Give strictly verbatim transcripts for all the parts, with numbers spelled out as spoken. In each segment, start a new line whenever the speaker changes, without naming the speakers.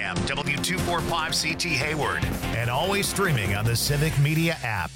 A M, W two forty-five C T Hayward, and always streaming on the Civic Media app.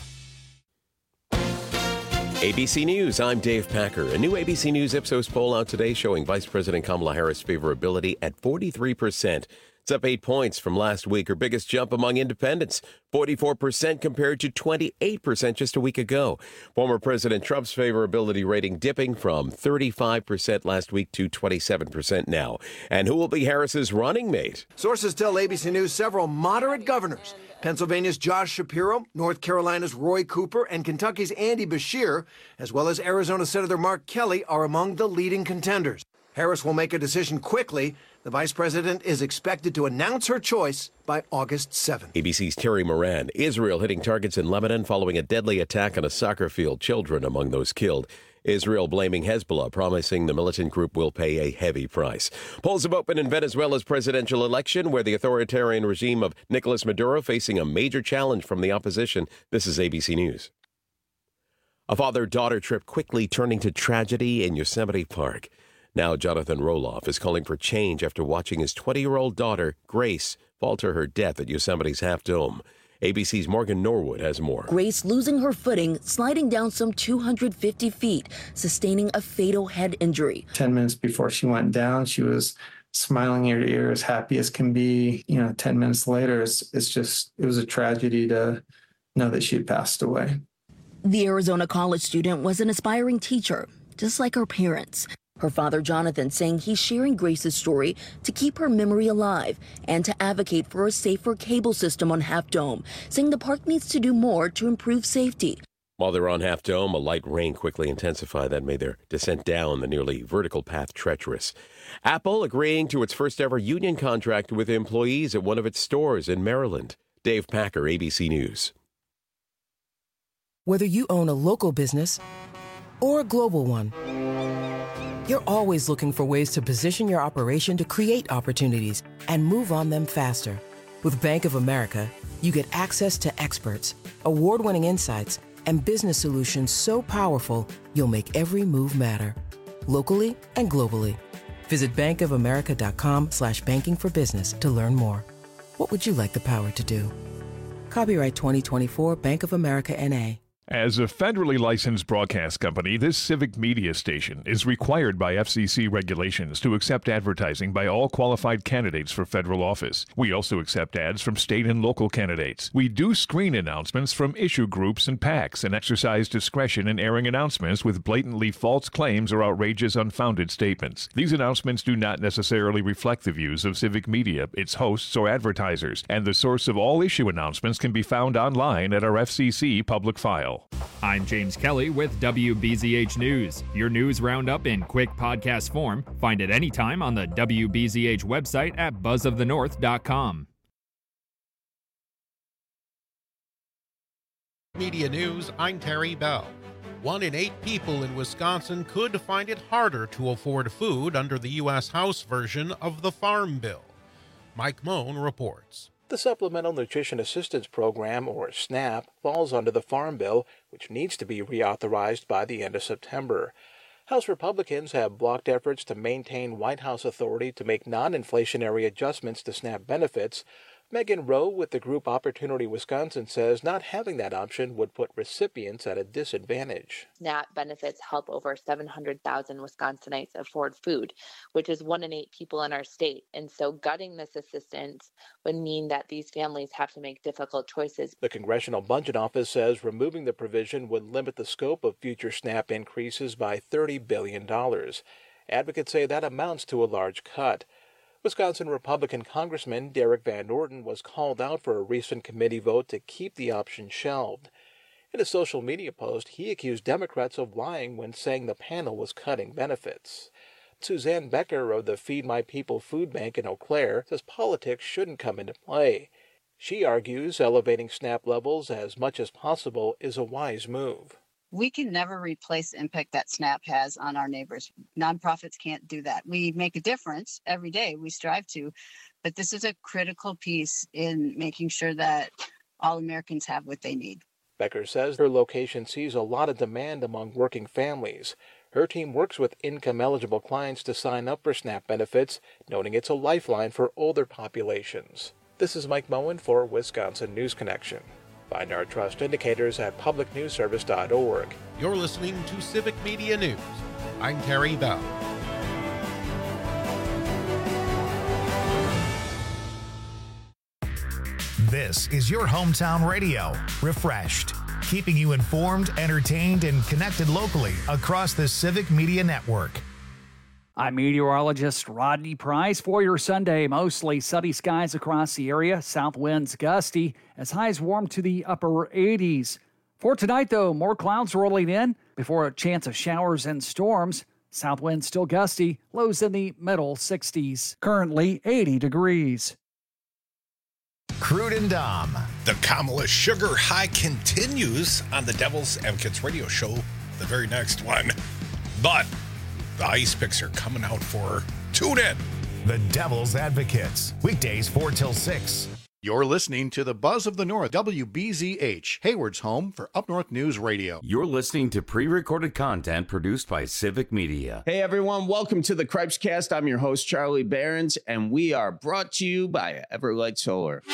A B C News, I'm Dave Packer. A new A B C News Ipsos poll out today showing Vice President Kamala Harris' favorability at forty-three percent. It's up eight points from last week, her biggest jump among independents, forty-four percent compared to twenty-eight percent just a week ago. Former President Trump's favorability rating dipping from thirty-five percent last week to twenty-seven percent now. And who will be Harris's running mate?
Sources tell A B C News several moderate governors, Pennsylvania's Josh Shapiro, North Carolina's Roy Cooper, and Kentucky's Andy Beshear, as well as Arizona Senator Mark Kelly, are among the leading contenders. Harris will make a decision quickly. The vice president is expected to announce her choice by August seventh.
A B C's Terry Moran. Israel hitting targets in Lebanon following a deadly attack on a soccer field. Children among those killed. Israel blaming Hezbollah, promising the militant group will pay a heavy price. Polls have opened in Venezuela's presidential election, where the authoritarian regime of Nicolas Maduro facing a major challenge from the opposition. This is A B C News. A father-daughter trip quickly turning to tragedy in Yosemite Park. Now Jonathan Roloff is calling for change after watching his twenty-year-old daughter, Grace, fall to her death at Yosemite's Half Dome. A B C's Morgan Norwood has more.
Grace losing her footing, sliding down some two hundred fifty feet, sustaining a fatal head injury.
Ten minutes before she went down, she was smiling ear to ear, as happy as can be. You know, ten minutes later, it's, it's just, it was a tragedy to know that she had passed away.
The Arizona college student was an aspiring teacher, just like her parents. Her father, Jonathan, saying he's sharing Grace's story to keep her memory alive and to advocate for a safer cable system on Half Dome, saying the park needs to do more to improve safety.
While they're on Half Dome, a light rain quickly intensified that made their descent down the nearly vertical path treacherous. Apple agreeing to its first ever union contract with employees at one of its stores in Maryland. Dave Packer, A B C News.
Whether you own a local business or a global one, you're always looking for ways to position your operation to create opportunities and move on them faster. With Bank of America, you get access to experts, award-winning insights, and business solutions so powerful, you'll make every move matter. Locally and globally. Visit bankofamerica.com slash banking for business to learn more. What would you like the power to do? Copyright twenty twenty-four Bank of America N A.
As a federally licensed broadcast company, this civic media station is required by F C C regulations to accept advertising by all qualified candidates for federal office. We also accept ads from state and local candidates. We do screen announcements from issue groups and PACs and exercise discretion in airing announcements with blatantly false claims or outrageous, unfounded statements. These announcements do not necessarily reflect the views of civic media, its hosts, or advertisers, and the source of all issue announcements can be found online at our F C C public file.
I'm James Kelly with W B Z H News, your news roundup in quick podcast form. Find it anytime on the W B Z H website at buzz of the north dot com.
Media News, I'm Terry Bell. One in eight people in Wisconsin could find it harder to afford food under the U S House version of the Farm Bill. Mike Moan reports.
The Supplemental Nutrition Assistance Program, or SNAP, falls under the Farm Bill, which needs to be reauthorized by the end of September. House Republicans have blocked efforts to maintain White House authority to make non-inflationary adjustments to SNAP benefits. Megan Rowe with the group Opportunity Wisconsin says not having that option would put recipients at a disadvantage.
SNAP benefits help over seven hundred thousand Wisconsinites afford food, which is one in eight people in our state. And so gutting this assistance would mean that these families have to make difficult choices.
The Congressional Budget Office says removing the provision would limit the scope of future SNAP increases by thirty billion dollars. Advocates say that amounts to a large cut. Wisconsin Republican Congressman Derek Van Orden was called out for a recent committee vote to keep the option shelved. In a social media post, he accused Democrats of lying when saying the panel was cutting benefits. Suzanne Becker of the Feed My People Food Bank in Eau Claire says politics shouldn't come into play. She argues elevating SNAP levels as much as possible is a wise move.
We can never replace the impact that SNAP has on our neighbors. Nonprofits can't do that. We make a difference every day. We strive to, but this is a critical piece in making sure that all Americans have what they need.
Becker says her location sees a lot of demand among working families. Her team works with income-eligible clients to sign up for SNAP benefits, noting it's a lifeline for older populations. This is Mike Moen for Wisconsin News Connection. Find our trust indicators at public news service dot org.
You're listening to Civic Media News. I'm Terry Bell.
This is your hometown radio, Refreshed, keeping you informed, entertained, and connected locally across the Civic Media Network.
I'm meteorologist Rodney Price for your Sunday. Mostly sunny skies across the area. South winds gusty as highs warm to the upper eighties. For tonight, though, more clouds rolling in before a chance of showers and storms. South winds still gusty. Lows in the middle sixties. Currently eighty degrees.
Crude and Dom.
The Kamala sugar high continues on the Devil's Advocates radio show, the very next one. But the ice picks are coming out for her. Tune in.
The Devil's Advocates, weekdays four till six.
You're listening to the Buzz of the North, W B Z H, Hayward's home for Up North News Radio.
You're listening to pre-recorded content produced by Civic Media.
Hey everyone, welcome to the Cripes Cast. I'm your host, Charlie Behrens, and we are brought to you by Everlight Solar.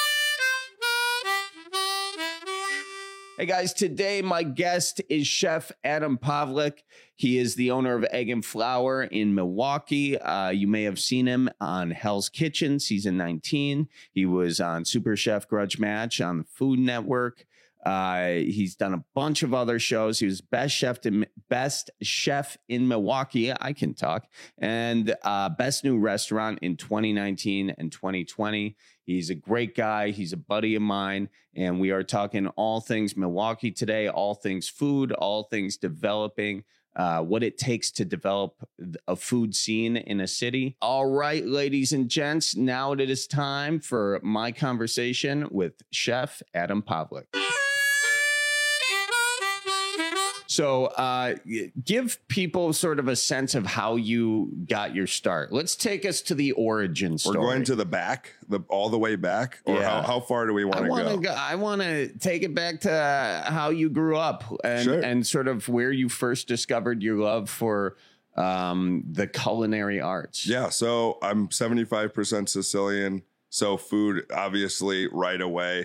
Hey guys, today my guest is Chef Adam Pavlik. He is the owner of Egg and Flour in Milwaukee. Uh, you may have seen him on Hell's Kitchen, season nineteen. He was on Super Chef Grudge Match on the Food Network. Uh, he's done a bunch of other shows. He was best chef in, best chef in Milwaukee. I can talk. And uh, best new restaurant in twenty nineteen and twenty twenty. He's a great guy. He's a buddy of mine. And we are talking all things Milwaukee today, all things food, all things developing, uh, what it takes to develop a food scene in a city. All right, ladies and gents, now it is time for my conversation with Chef Adam Pavlik. So uh, give people sort of a sense of how you got your start. Let's take us to the origin story.
We're going to the back, the all the way back, or
Yeah.
how, how far do we want
I
to
wanna
go?
go? I want to take it back to how you grew up and,
Sure.
and sort of where you first discovered your love for um, the culinary arts.
Yeah, so I'm seventy-five percent Sicilian, so food obviously right away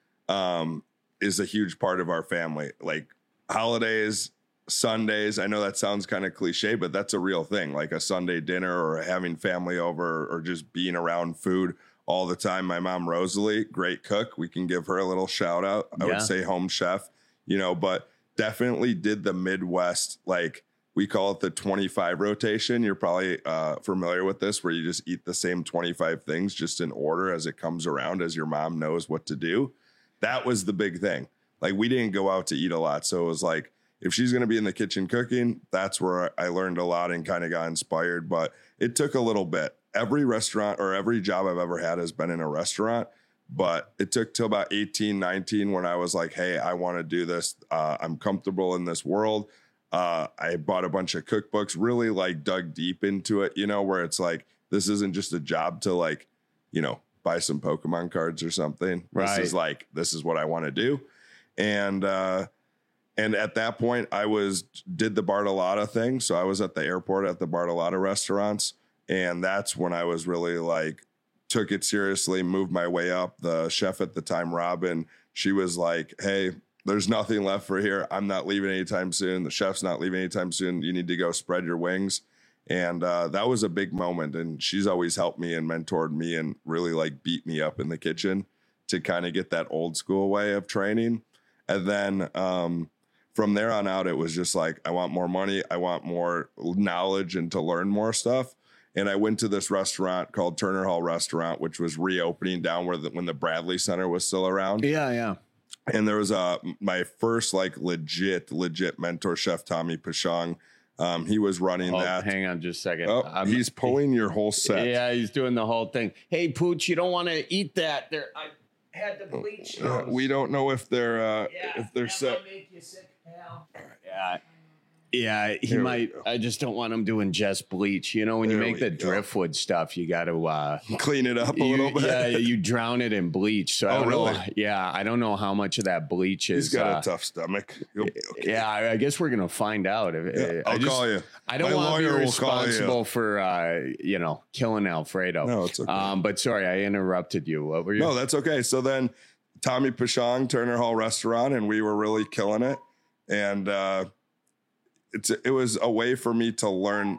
um, is a huge part of our family. Like holidays, Sundays, I know that sounds kind of cliche, but that's a real thing. Like a Sunday dinner or having family over or just being around food all the time. My mom, Rosalie, great cook. We can give her a little shout out. I
Yeah.
would say home chef, you know, but definitely did the Midwest, like we call it the twenty-five rotation. You're probably uh, familiar with this, where you just eat the same twenty-five things just in order as it comes around, as your mom knows what to do. That was the big thing. Like we didn't go out to eat a lot. So it was like, if she's going to be in the kitchen cooking, that's where I learned a lot and kind of got inspired. But it took a little bit. Every restaurant or every job I've ever had has been in a restaurant. But it took till about eighteen, nineteen when I was like, hey, I want to do this. Uh, I'm comfortable in this world. Uh, I bought a bunch of cookbooks, really like dug deep into it, you know, where it's like, this isn't just a job to like, you know, buy some Pokemon cards or something.
Right.
This is like, this is what I want to do. And, uh, And at that point, I was did the Bartolotta thing. So I was at the airport at the Bartolotta restaurants. And that's when I was really like, took it seriously, moved my way up. The chef at the time, Robin, she was like, hey, there's nothing left for here. I'm not leaving anytime soon. The chef's not leaving anytime soon. You need to go spread your wings. And uh, that was a big moment. And she's always helped me and mentored me and really like beat me up in the kitchen to kind of get that old school way of training. And then, um, from there on out, it was just like, I want more money. I want more knowledge and to learn more stuff. And I went to this restaurant called Turner Hall Restaurant, which was reopening down where the, when the Bradley Center was still around.
Yeah, yeah.
And there was a, my first like legit, legit mentor, Chef Tommy Pashong. Um, he was running
Oh,
that.
hang on just a second.
Oh,
I'm-
he's pulling your whole set.
Yeah, he's doing the whole thing. Hey, Pooch, you don't want to eat that. There, I had to bleach
Uh,
those.
we don't know if they're uh,
Yeah,
if they're
that
set.
might make you sick, pal. Yeah. Yeah, he
Here
might. I just don't want him doing just bleach. You know, when you
There
make
we
the
go.
driftwood stuff, you got to uh,
Clean it up a
you-
little bit.
Yeah, you drown it in bleach. So I
Oh,
don't
really?
know. Yeah, I don't know how much of that bleach is.
He's got
uh,
a tough stomach. He'll be okay.
Yeah, I, I guess we're gonna find out. If,
Yeah,
I
I'll
just-
call you.
I don't
My
want to be
lawyer will call you.
responsible for uh, you know killing Alfredo.
No, it's okay.
Um, but sorry, I interrupted you. What were you?
No, that's okay. So then Tommy Pashong, Turner Hall Restaurant, and we were really killing it. And uh, it's it was a way for me to learn.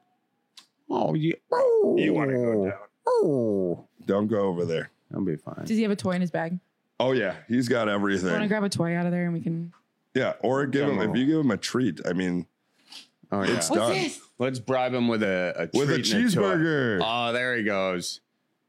Oh, yeah.
You want to go down?
Oh,
don't go over there.
I'll be fine.
Does he have a toy in his bag?
Oh yeah, he's got
I want to
everything.
grab a toy out of there and we can.
Yeah, or give him if you give him a treat. I mean,
Oh, yeah.
it's
What's
done.
this?
Let's bribe him with a, a
With a
treat and toy.
cheeseburger.
Oh, there he goes.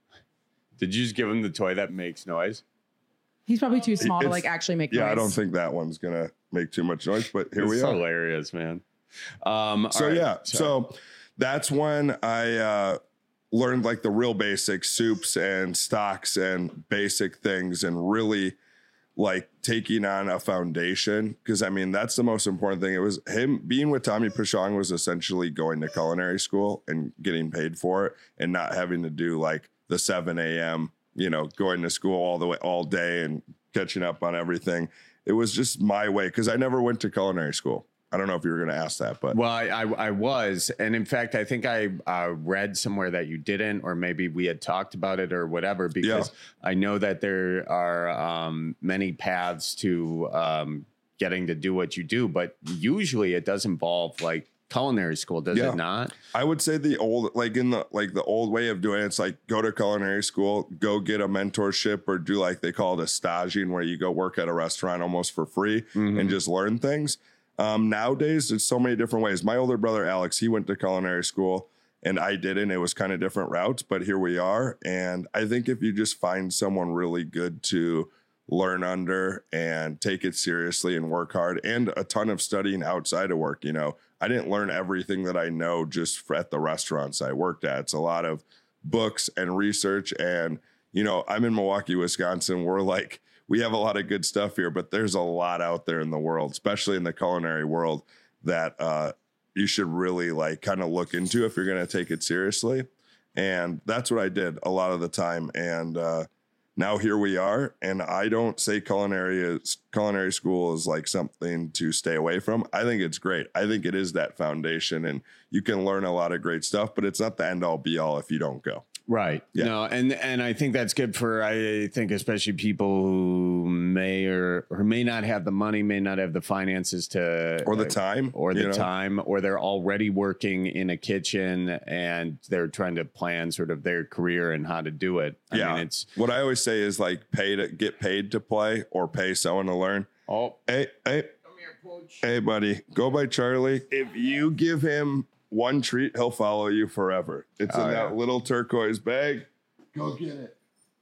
Did you just give him the toy that makes noise?
He's probably too small to
It's-
like actually make
Yeah,
noise.
I don't think that one's gonna make too much noise. But here
It's
we are.
hilarious, man. Um,
So
all right,
yeah,
so-
so that's when I uh, learned like the real basic soups and stocks and basic things, and really like taking on a foundation. Because I mean, that's the most important thing. It was him being with Tommy Pashong was essentially going to culinary school and getting paid for it, and not having to do like the seven a.m. you know, going to school all the way all day and catching up on everything. It was just my way, because I never went to culinary school. I don't know if you were going to ask that, but
Well, I, I, I was. And in fact, I think I uh, read somewhere that you didn't, or maybe we had talked about it or whatever, because I know that there are um, many paths to um, getting to do what you do, but usually it does involve like culinary school, does
Yeah.
it not?
I would say the old, like in the like the old way of doing it, it's like go to culinary school, go get a mentorship, or do like they call it a staging, where you go work at a restaurant almost for free and just learn things. Um, nowadays, there's so many different ways. My older brother Alex, he went to culinary school, and I didn't. It was kind of different routes, but here we are. And I think if you just find someone really good to learn under and take it seriously and work hard, and a ton of studying outside of work, you know, I didn't learn everything that I know just at the restaurants I worked at. It's a lot of books and research. And, you know, I'm in Milwaukee, Wisconsin. We're like, we have a lot of good stuff here, but there's a lot out there in the world, especially in the culinary world, that uh, you should really like kind of look into if you're going to take it seriously. And that's what I did a lot of the time. And uh, now here we are. And I don't say culinary is culinary school is like something to stay away from. I think it's great. I think it is that foundation, and you can learn a lot of great stuff, but it's not the end all be all if you don't go.
Right.
Yeah.
No, and and I think that's good for, I think, especially people who may or, or may not have the money, may not have the finances to,
Or the time,
or the
you know?
time, or they're already working in a kitchen and they're trying to plan sort of their career and how to do it. I
yeah.
mean, it's
what I always say is like pay to get paid to play, or pay someone to learn.
Oh,
hey, hey, hey, buddy, go by Charlie. If you give him one treat, he'll follow you forever. It's
Oh,
in
yeah.
that little turquoise bag. Go get it.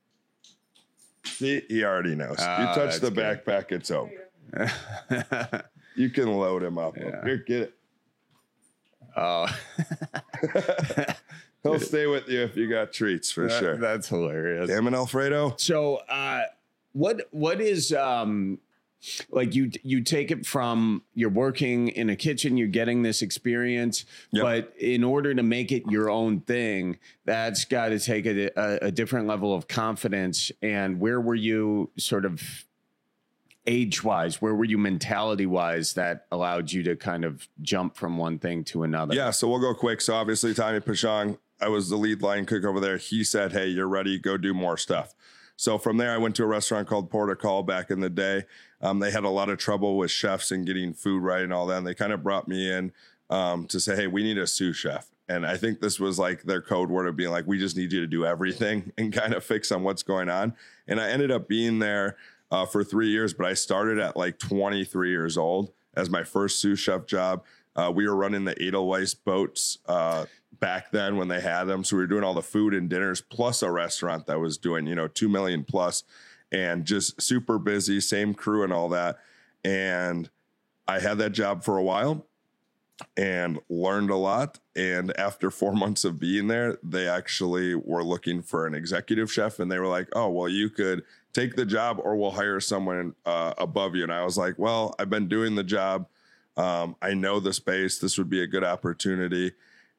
See, he already knows.
Ah,
you touch
that's
the
good.
backpack, it's open. You can load him up. Here, get it.
Oh,
He'll stay with you if you got treats for
that-
sure.
That's hilarious.
Damn it, Alfredo.
So, uh, what what is um, like you you take it from you're working in a kitchen, you're getting this experience,
Yep.
but in order to make it your own thing, that's got to take a, a, a different level of confidence. And where were you sort of age wise? Where were you mentality wise that allowed you to kind of jump from one thing to another?
Yeah, so we'll go quick. So obviously, Tommy Pashong, I was the lead line cook over there. He said, hey, you're ready. Go do more stuff. So from there, I went to a restaurant called Port of Call back in the day. Um, they had a lot of trouble with chefs and getting food right and all that. And they kind of brought me in um, to say, hey, we need a sous chef. And I think this was like their code word of being like, we just need you to do everything and kind of fix on what's going on. And I ended up being there uh, for three years, but I started at like twenty-three years old as my first sous chef job. Uh, we were running the Edelweiss boats uh, back then when they had them. So we were doing all the food and dinners, plus a restaurant that was doing, you know, two million plus, and just super busy, same crew and all that. And I had that job for a while and learned a lot. And after four months of being there, they actually were looking for an executive chef. And they were like, oh, well, you could take the job or we'll hire someone uh, above you. And I was like, well, I've been doing the job Um, I know the space. This would be a good opportunity.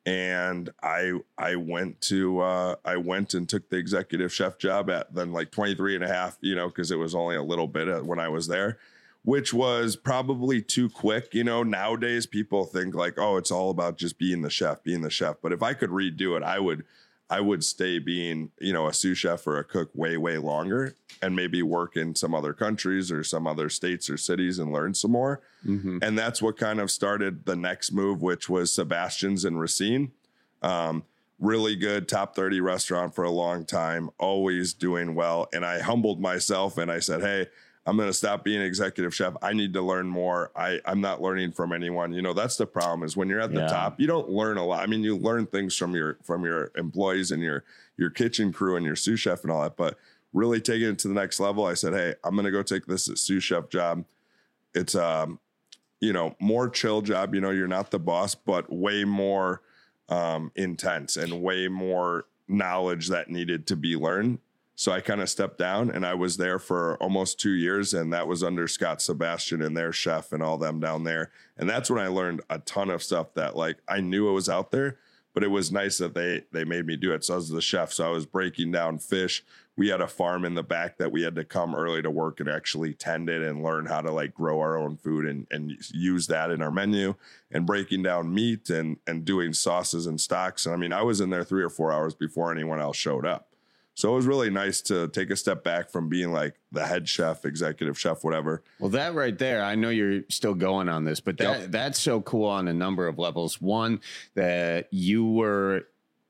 And I I went to uh, I went and took the executive chef job at then like twenty-three and a half, you know, because it was only a little bit when I was there, which was probably too quick. You know, nowadays people think like, oh, it's all about just being the chef, being the chef. But if I could redo it, I would I would stay being, you know, a sous chef or a cook way, way longer and maybe work in some other countries or some other states or cities and learn some more. Mm-hmm. And that's what kind of started the next move, which was Sebastian's in Racine. Um, really good top thirty restaurant for a long time, always doing well. And I humbled myself and I said, hey, I'm going to stop being executive chef. I need to learn more. I, I'm not learning from anyone. You know, that's the problem is when you're at the
Yeah.
top, you don't learn a lot. I mean, you learn things from your from your employees and your your kitchen crew and your sous chef and all that. But really taking it to the next level, I said, hey, I'm going to go take this sous chef job. It's, um, you know, more chill job. You know, you're not the boss, but way more um, intense and way more knowledge that needed to be learned. So I kind of stepped down and I was there for almost two years and that was under Scott Sebastian and their chef and all them down there. And that's when I learned a ton of stuff that like I knew it was out there, but it was nice that they, they made me do it. So I was the chef. So I was breaking down fish. We had a farm in the back that we had to come early to work and actually tend it and learn how to like grow our own food and, and use that in our menu and breaking down meat and, and doing sauces and stocks. And I mean, I was in there three or four hours before anyone else showed up. So it was really nice to take a step back from being like the head chef, executive chef, whatever.
Well, that right there, I know you're still going on this, but that
Yep.
that's so cool on a number of levels. One, that you were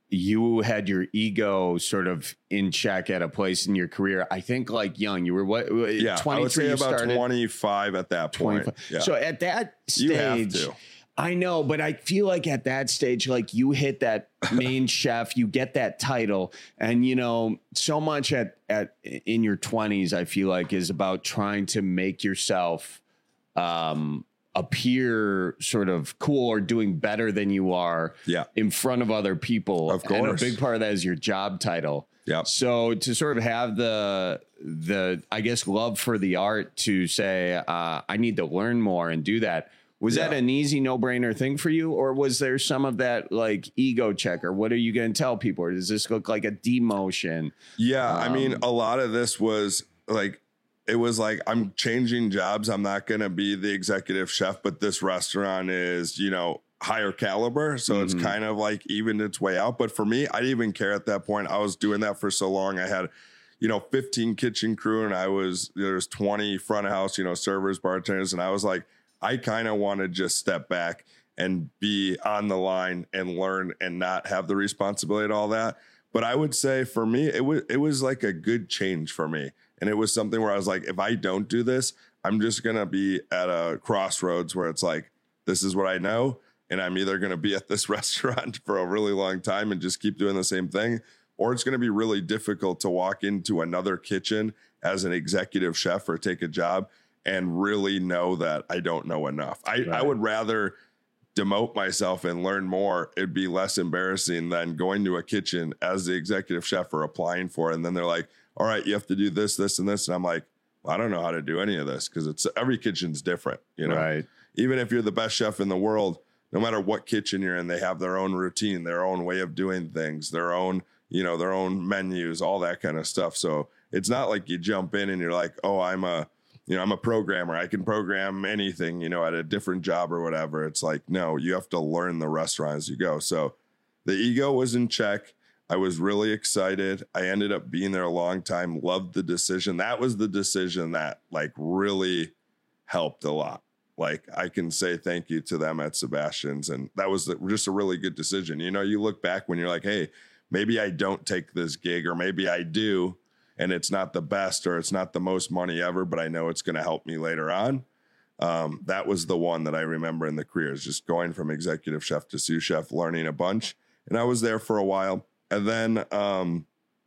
you had your ego sort of in check at a place in your career. I think like young, you were what?
Yeah, I would say about twenty-five at that point.
twenty-five.
Yeah.
So at that
You have
stage,
to.
I know, but I feel like at that stage, like you hit that main chef, you get that title, and you know, so much at at in your twenties, I feel like is about trying to make yourself um, appear sort of cool or doing better than you are,
yeah.
in front of other people.
Of
and a
course.
big part of that is your job title.
Yeah.
So to sort of have the the I guess love for the art to say uh, I need to learn more and do that. Was
Yeah.
that an easy no-brainer thing for you, or was there some of that like ego check, or what are you going to tell people? Or does this look like a demotion?
Yeah, I mean,
Um,
a lot of this was like, it was like, I'm changing jobs. I'm not going to be the executive chef, but this restaurant is, you know, higher caliber. So
Mhm.
it's kind of like evened its way out. But for me, I didn't even care at that point. I was doing that for so long. I had, you know, fifteen kitchen crew and I was, there's twenty front of house, you know, servers, bartenders. And I was like, I kind of want to just step back and be on the line and learn and not have the responsibility and all that. But I would say for me, it was it was like a good change for me. And it was something where I was like, if I don't do this, I'm just going to be at a crossroads where it's like, this is what I know. And I'm either going to be at this restaurant for a really long time and just keep doing the same thing, or it's going to be really difficult to walk into another kitchen as an executive chef or take a job and really know that I don't know enough. I, I would rather demote myself and learn more. It'd be less embarrassing than going to a kitchen as the executive chef or applying for it. And then they're like, all right, you have to do this, this, and this. And I'm like, well, I don't know how to do any of this because it's every kitchen's different, you know,
Right.
Even if you're the best chef in the world, no matter what kitchen you're in, they have their own routine, their own way of doing things, their own, you know, their own menus, all that kind of stuff. So it's not like you jump in and you're like, oh, I'm a, you know, I'm a programmer. I can program anything, you know, at a different job or whatever. It's like, no, you have to learn the restaurant as you go. So the ego was in check. I was really excited. I ended up being there a long time, loved the decision. That was the decision that like really helped a lot. Like I can say thank you to them at Sebastian's. And that was just a really good decision. You know, you look back when you're like, hey, maybe I don't take this gig or maybe I do. And it's not the best or it's not the most money ever, but I know it's going to help me later on. Um, that was the one that I remember in the career is just going from executive chef to sous chef, learning a bunch. And I was there for a while. And then um,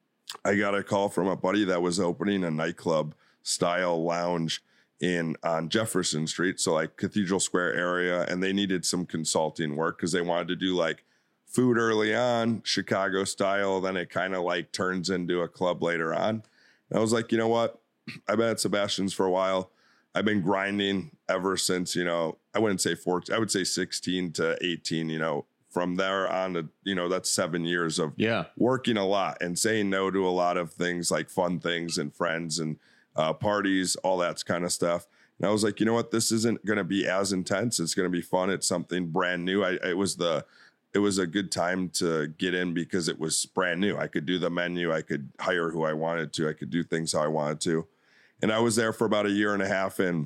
I got a call from a buddy that was opening a nightclub style lounge in on Jefferson Street. So like Cathedral Square area. And they needed some consulting work because they wanted to do like food early on, Chicago style. Then it kind of like turns into a club later on. And I was like, you know what? I've been at Sebastian's for a while. I've been grinding ever since, you know, I wouldn't say fourteen, I would say sixteen to eighteen, you know, from there on to, you know, that's seven years of
yeah.
working a lot and saying no to a lot of things like fun things and friends and uh, parties, all that kind of stuff. And I was like, you know what, this isn't going to be as intense. It's going to be fun. It's something brand new. I, it was the, it was a good time to get in because it was brand new. I could do the menu. I could hire who I wanted to. I could do things how I wanted to. And I was there for about a year and a half. And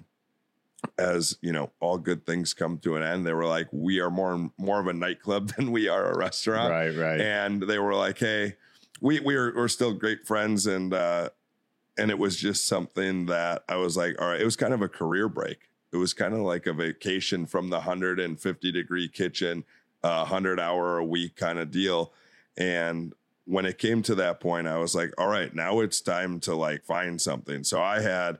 as you know, all good things come to an end. They were like, we are more, more of a nightclub than we are a restaurant.
Right. Right.
And they were like, hey, we, we are, we're still great friends. And, uh, and it was just something that I was like, all right, it was kind of a career break. It was kind of like a vacation from the one hundred fifty degree kitchen, a uh, hundred hour a week kind of deal. And when it came to that point, I was like, all right, now it's time to like find something. So I had,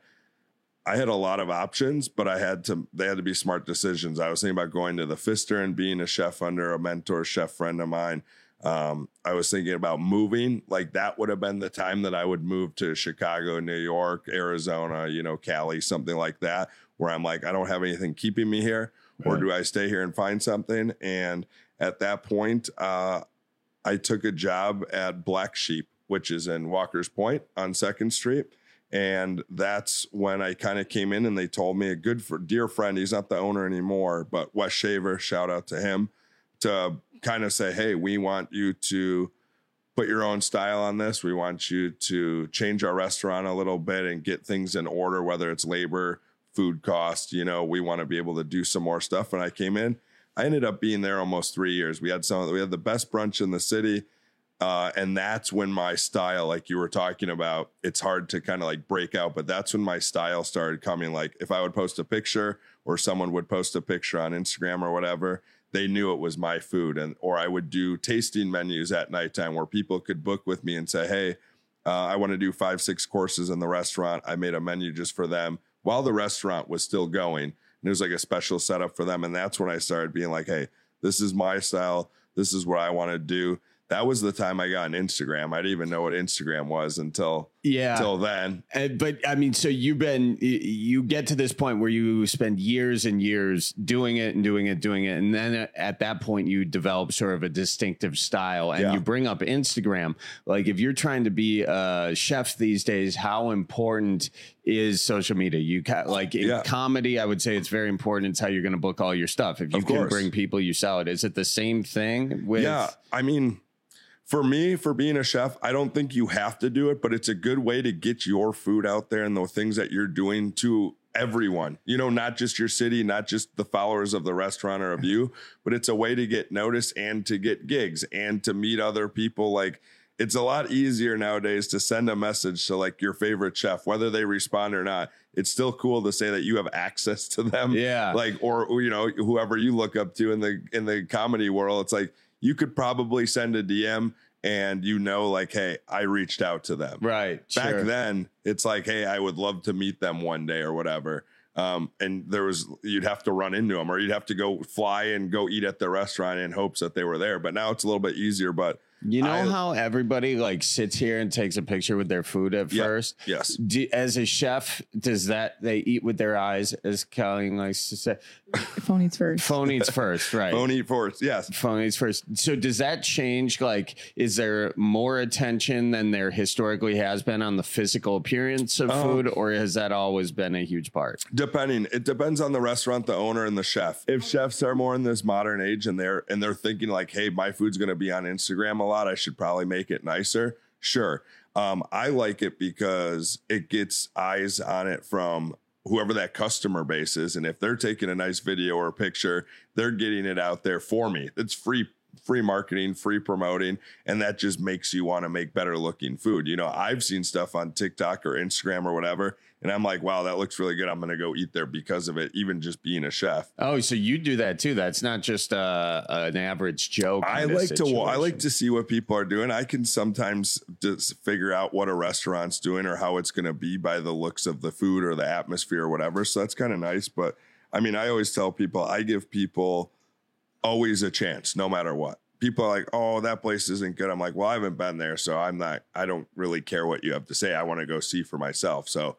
I had a lot of options, but I had to, they had to be smart decisions. I was thinking about going to the Pfister and being a chef under a mentor chef friend of mine. Um, I was thinking about moving, like that would have been the time that I would move to Chicago, New York, Arizona, you know, Cali, something like that, where I'm like, I don't have anything keeping me here. Right. Or do I stay here and find something? And at that point, uh, I took a job at Black Sheep, which is in Walker's Point on Second Street. And that's when I kind of came in and they told me a good, for, dear friend, he's not the owner anymore, but Wes Shaver, shout out to him, to kind of say, hey, we want you to put your own style on this. We want you to change our restaurant a little bit and get things in order, whether it's labor, food cost, you know, we want to be able to do some more stuff. And I came in, I ended up being there almost three years. We had some, we had the best brunch in the city. Uh, and that's when my style, like you were talking about, it's hard to kind of like break out, but that's when my style started coming. Like if I would post a picture or someone would post a picture on Instagram or whatever, they knew it was my food. And, or I would do tasting menus at nighttime where people could book with me and say, hey, uh, I want to do five, six courses in the restaurant. I made a menu just for them while the restaurant was still going. And it was like a special setup for them. And that's when I started being like, hey, this is my style. This is what I want to do. That was the time I got on Instagram. I didn't even know what Instagram was until yeah, until then.
And, but I mean, so you've been, you get to this point where you spend years and years doing it and doing it, doing it. And then at that point you develop sort of a distinctive style and yeah. you bring up Instagram. Like if you're trying to be a chef these days, how important is social media? You ca- like in yeah. comedy, I would say it's very important. It's how you're going to book all your stuff. If you of can course. bring people, you sell it. Is it the same thing with?
Yeah. I mean, for me, for being a chef, I don't think you have to do it, but it's a good way to get your food out there and the things that you're doing to everyone, you know, not just your city, not just the followers of the restaurant or of you, but it's a way to get noticed and to get gigs and to meet other people. Like it's a lot easier nowadays to send a message to like your favorite chef, whether they respond or not. It's still cool to say that you have access to them.
Yeah.
Like, or, you know, whoever you look up to in the, in the comedy world, it's like, you could probably send a D M and you know, like, hey, I reached out to them.
Right.
Back
sure.
then, it's like, hey, I would love to meet them one day or whatever. Um, and there was, you'd have to run into them or you'd have to go fly and go eat at the restaurant in hopes that they were there. But now it's a little bit easier. But
you know
I,
how everybody like sits here and takes a picture with their food at
yeah,
first?
Yes.
Do, as a chef, does that they eat with their eyes, as Colleen likes to say?
Phone eats first.
Phone eats first, right?
Phone eat first, yes.
Phone eats first. So does that change? Like, is there more attention than there historically has been on the physical appearance of um, food, or has that always been a huge part?
Depending, it depends on the restaurant, the owner, and the chef. If chefs are more in this modern age and they're and they're thinking like, hey, my food's going to be on Instagram a lot, I should probably make it nicer. Sure. Um, I like it because it gets eyes on it from whoever that customer base is. And if they're taking a nice video or a picture, they're getting it out there for me. It's free, free marketing, free promoting. And that just makes you want to make better looking food. You know, I've seen stuff on TikTok or Instagram or whatever, and I'm like, wow, that looks really good. I'm going to go eat there because of it, even just being a chef.
Oh, so you do that too. That's not just uh, an average joke.
I like to, I like to see what people are doing. I can sometimes just figure out what a restaurant's doing or how it's going to be by the looks of the food or the atmosphere or whatever. So that's kind of nice. But I mean, I always tell people, I give people always a chance, no matter what. People are like, oh, that place isn't good. I'm like, well, I haven't been there, so I'm not, I don't really care what you have to say. I want to go see for myself. So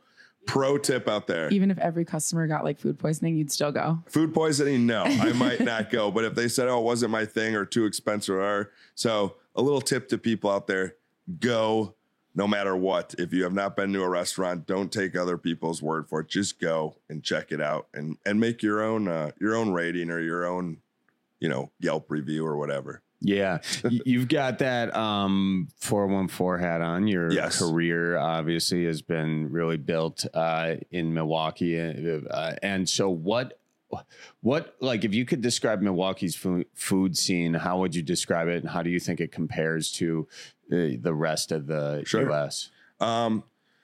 Pro tip out there.
Even if every customer got like food poisoning, you'd still go.
Food poisoning, no, I might not go. But if they said, oh, it wasn't my thing or too expensive, or so a little tip to people out there, go no matter what. If you have not been to a restaurant, don't take other people's word for it. Just go and check it out and, and make your own, uh, your own rating or your own, you know, Yelp review or whatever.
Yeah, you've got that um, four one four hat on. Your
yes.
career obviously has been really built uh, in Milwaukee, uh, and so what? What like if you could describe Milwaukee's food, food scene, how would you describe it, and how do you think it compares to uh, the rest of the
sure.
U S?
Um,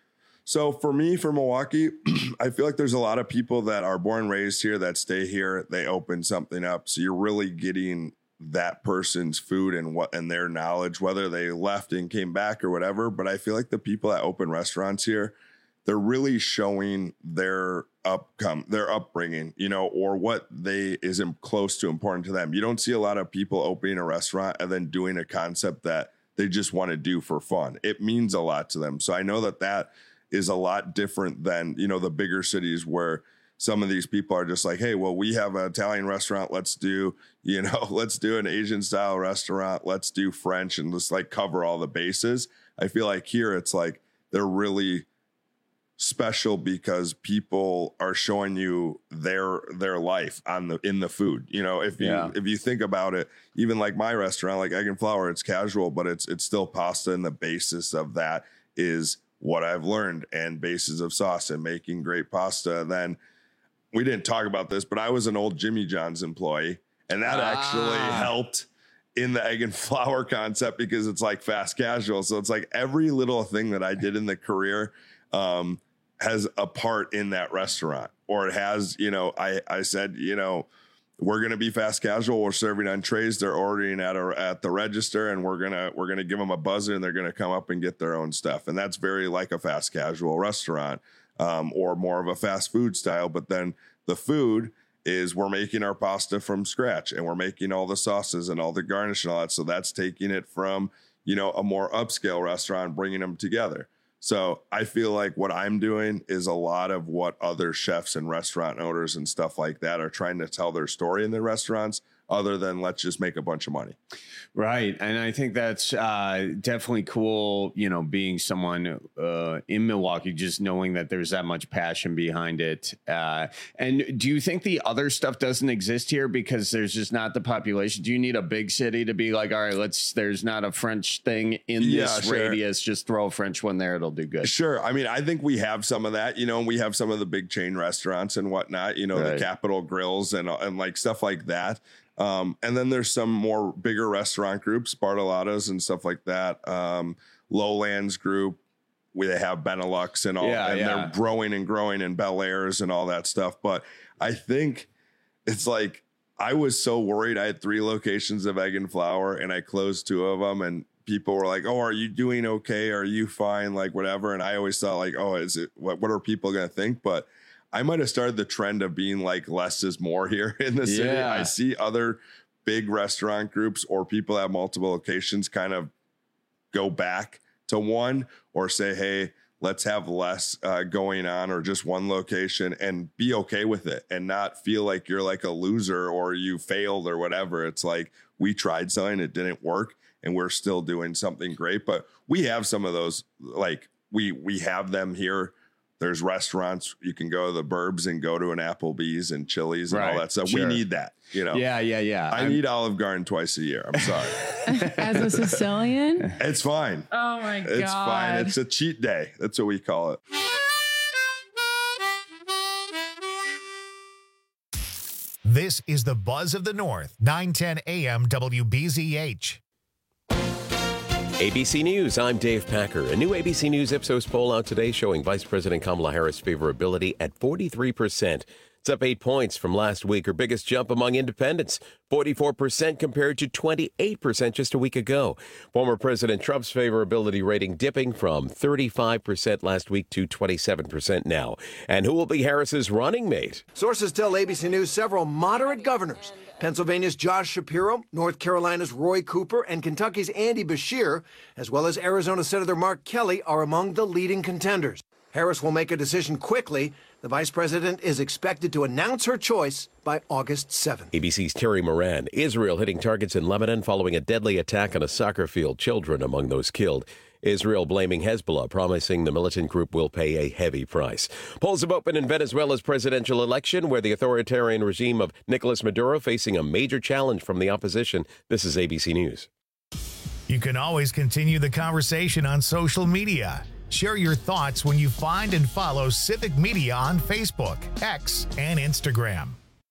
so for me, for Milwaukee, I feel like there's a lot of people that are born and raised here that stay here. They open something up, so you're really getting that person's food and what and their knowledge, whether they left and came back or whatever. But I feel like the people that open restaurants here, they're really showing their upcome, their upbringing, you know, or what they is close to important to them. You don't see a lot of people opening a restaurant and then doing a concept that they just want to do for fun. It means a lot to them. So I know that that is a lot different than, you know, the bigger cities where some of these people are just like, hey, well, we have an Italian restaurant. Let's do, you know, let's do an Asian style restaurant. Let's do French and just like cover all the bases. I feel like here it's like they're really special because people are showing you their their life on the in the food. You know, if you
Yeah.
if you think about it, even like my restaurant, like Egg and Flour, it's casual, but it's it's still pasta, and the basis of that is what I've learned, and basis of sauce and making great pasta. Then we didn't talk about this, but I was an old Jimmy John's employee, and that
Ah.
actually helped in the Egg and Flour concept because it's like fast casual. So it's like every little thing that I did in the career um, has a part in that restaurant, or it has, you know, I, I said, you know, we're going to be fast casual. We're serving on trays. They're ordering at a, at the register, and we're going to, we're going to give them a buzzer, and they're going to come up and get their own stuff. And that's very like a fast casual restaurant. Um, or more of a fast food style. But then the food is we're making our pasta from scratch, and we're making all the sauces and all the garnish and all that. So that's taking it from, you know, a more upscale restaurant, bringing them together. So I feel like what I'm doing is a lot of what other chefs and restaurant owners and stuff like that are trying to tell their story in their restaurants, other than let's just make a bunch of money.
Right. And I think that's uh, definitely cool, you know, being someone uh, in Milwaukee, just knowing that there's that much passion behind it. Uh, and do you think the other stuff doesn't exist here because there's just not the population? Do you need a big city to be like, all right, let's, there's not a French thing in
Yeah,
this
sure.
radius, just throw a French one there, it'll do good.
Sure. I mean, I think we have some of that, you know, we have some of the big chain restaurants and whatnot, you know,
Right.
the Capitol Grills and, and like stuff like that. Um, and then there's some more bigger restaurant groups, Bartolotta's and stuff like that. Um, Lowlands Group, where they have Benelux and all,
Yeah,
and
yeah.
they're growing and growing, and Bel Airs and all that stuff. But I think it's like, I was so worried. I had three locations of Egg and Flour, and I closed two of them, and people were like, oh, are you doing okay? Are you fine? Like whatever. And I always thought like, oh, is it, what, what are people going to think? But I might have started the trend of being like less is more here in the city.
Yeah.
I see other big restaurant groups or people that have multiple locations kind of go back to one, or say, hey, let's have less uh, going on, or just one location, and be okay with it and not feel like you're like a loser or you failed or whatever. It's like, we tried something, it didn't work, and we're still doing something great. But we have some of those, like we we have them here. There's restaurants you can go to the Burbs and go to an Applebee's and Chili's and
Right,
all that stuff.
sure.
We need that, you know.
Yeah, yeah, yeah.
I
I'm-
need Olive Garden twice a year. I'm sorry.
As a Sicilian?
It's fine.
Oh my God.
It's fine. It's a cheat day. That's what we call it.
This is the Buzz of the North, nine ten A M W B Z H.
A B C News, I'm Dave Packer. A new A B C News Ipsos poll out today showing Vice President Kamala Harris' favorability at forty-three percent. It's up eight points from last week, her biggest jump among independents, forty-four percent compared to twenty-eight percent just a week ago. Former President Trump's favorability rating dipping from thirty-five percent last week to twenty-seven percent now. And who will be Harris's running mate?
Sources tell A B C News several moderate governors, Pennsylvania's Josh Shapiro, North Carolina's Roy Cooper, and Kentucky's Andy Beshear, as well as Arizona Senator Mark Kelly, are among the leading contenders. Harris will make a decision quickly. The vice president is expected to announce her choice by August seventh.
A B C's Terry Moran. Israel hitting targets in Lebanon following a deadly attack on a soccer field. Children among those killed. Israel blaming Hezbollah, promising the militant group will pay a heavy price. Polls have opened in Venezuela's presidential election, where the authoritarian regime of Nicolas Maduro facing a major challenge from the opposition. This is A B C News.
You can always continue the conversation on social media. Share your thoughts when you find and follow Civic Media on Facebook, X, and Instagram.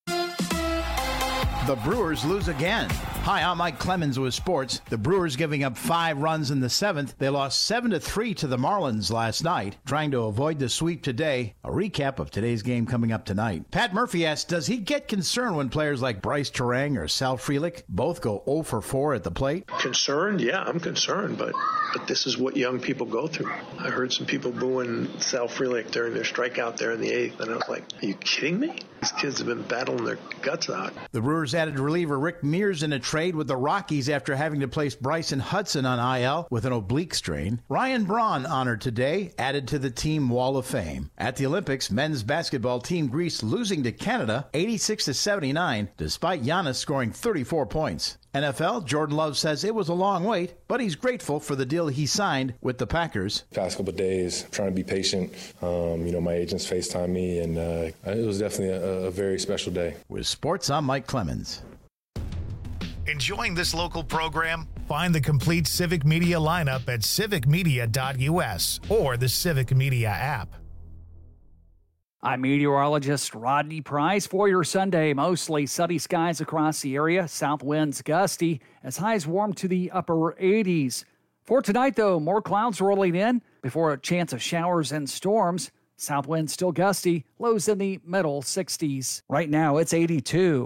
The Brewers lose again. Hi, I'm Mike Clemens with sports. The Brewers giving up five runs in the seventh. They lost seven to three to the Marlins last night, trying to avoid the sweep today. A recap of today's game coming up tonight. Pat Murphy asks, does he get concerned when players like Bryce Terang or Sal Frelick both go oh for four at the plate?
Concerned? Yeah, I'm concerned, but but this is what young people go through. I heard some people booing Sal Frelick during their strikeout there in the eighth, and I was like, are you kidding me? These kids have been battling their guts out.
The Brewers added reliever Rick Mears in a trade with the Rockies after having to place Bryson Hudson on I L with an oblique strain. Ryan Braun honored today, added to the team Wall of Fame. At the Olympics, men's basketball team Greece losing to Canada eighty-six to seventy-nine, despite Giannis scoring thirty-four points. N F L, Jordan Love says it was a long wait, but he's grateful for the deal he signed with the Packers.
Past couple of days, trying to be patient. Um, you know, my agents FaceTimed me, and uh, it was definitely a, a very special day.
With sports, I'm Mike Clemens.
Enjoying this local program? Find the complete Civic Media lineup at civic media dot U S or the Civic Media app.
I'm meteorologist Rodney Price for your Sunday. Mostly sunny skies across the area. South winds gusty as highs warm to the upper eighties. For tonight, though, more clouds rolling in before a chance of showers and storms. South winds still gusty. Lows in the middle sixties. Right now, it's eighty-two.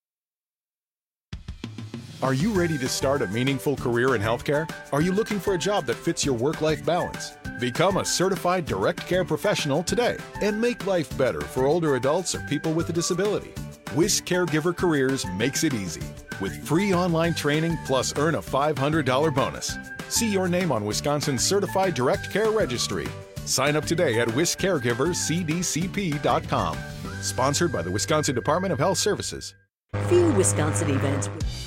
Are you ready to start a meaningful career in healthcare? Are you looking for a job that fits your work-life balance? Become a certified direct care professional today and make life better for older adults or people with a disability. Wish Caregiver Careers makes it easy with free online training plus earn a five hundred dollars bonus. See your name on Wisconsin's Certified Direct Care Registry. Sign up today at wish caregivers c d c p dot com. Sponsored by the Wisconsin Department of Health Services.
Few Wisconsin events.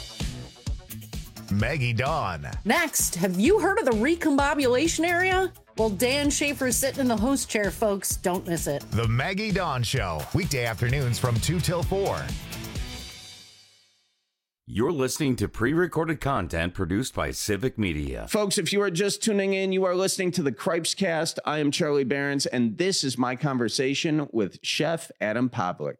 Maggie Dawn.
Next, have you heard of the recombobulation area? Well, Dan Schaefer is sitting in the host chair, folks. Don't miss it.
The Maggie Dawn Show, weekday afternoons from two till four.
You're listening to pre-recorded content produced by Civic Media.
Folks, if you are just tuning in, you are listening to the Cripes Cast. I am Charlie Behrens, and this is my conversation with Chef Adam Pavlik.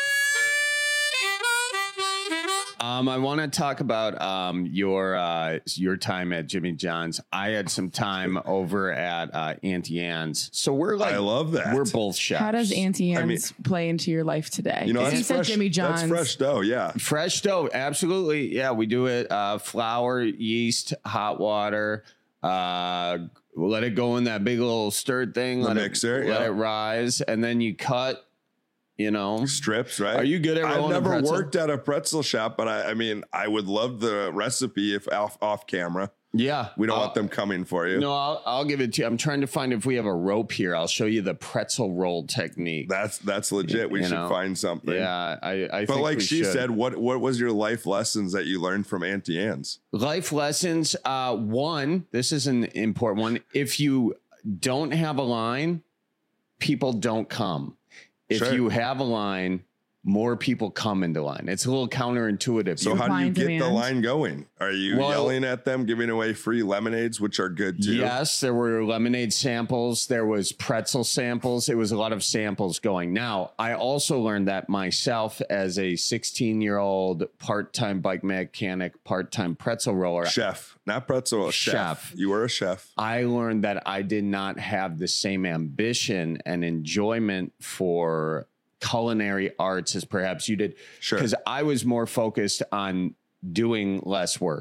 Um, I want to talk about um, your uh, your time at Jimmy John's. I had some time over at uh, Auntie Anne's, so we're like,
I love that.
We're both chefs.
How does Auntie Anne's I mean, play into your life today?
You know,
you
that's
said
fresh,
Jimmy John's.
That's fresh dough, yeah.
Fresh dough, absolutely. Yeah, we do it. Uh, flour, yeast, hot water. Uh, let it go in that big little stirred thing.
The
let
mixer,
it,
yeah.
let it rise, and then you cut. You know,
strips, right?
Are you good at rolling
I've never
a pretzel?
worked at a pretzel shop, but I, I mean, I would love the recipe if off, off camera.
Yeah.
We don't
I'll,
want them coming for you.
No, I'll, I'll give it to you. I'm trying to find if we have a rope here. I'll show you the pretzel roll technique.
That's that's legit. We
you
should
know?
find something.
Yeah, I, I
but
think
like
we
she
should.
said, what what was your life lessons that you learned from Auntie Anne's?
Life lessons. Uh, one, this is an important one. If you don't have a line, people don't come. If
Sure.
you have a line, more people come into line. It's a little counterintuitive.
So
You-
how do you get the
demand.
line going? Are you
Well-
yelling at them, giving away free lemonades, which are good too?
Yes, there were lemonade samples. There was pretzel samples. It was a lot of samples going. Now, I also learned that myself as a sixteen-year-old part-time bike mechanic, part-time pretzel roller.
Chef, not pretzel, chef.
Chef.
You were a chef.
I learned that I did not have the same ambition and enjoyment for culinary arts as perhaps you did.
Sure.
Because I was more focused on doing less work.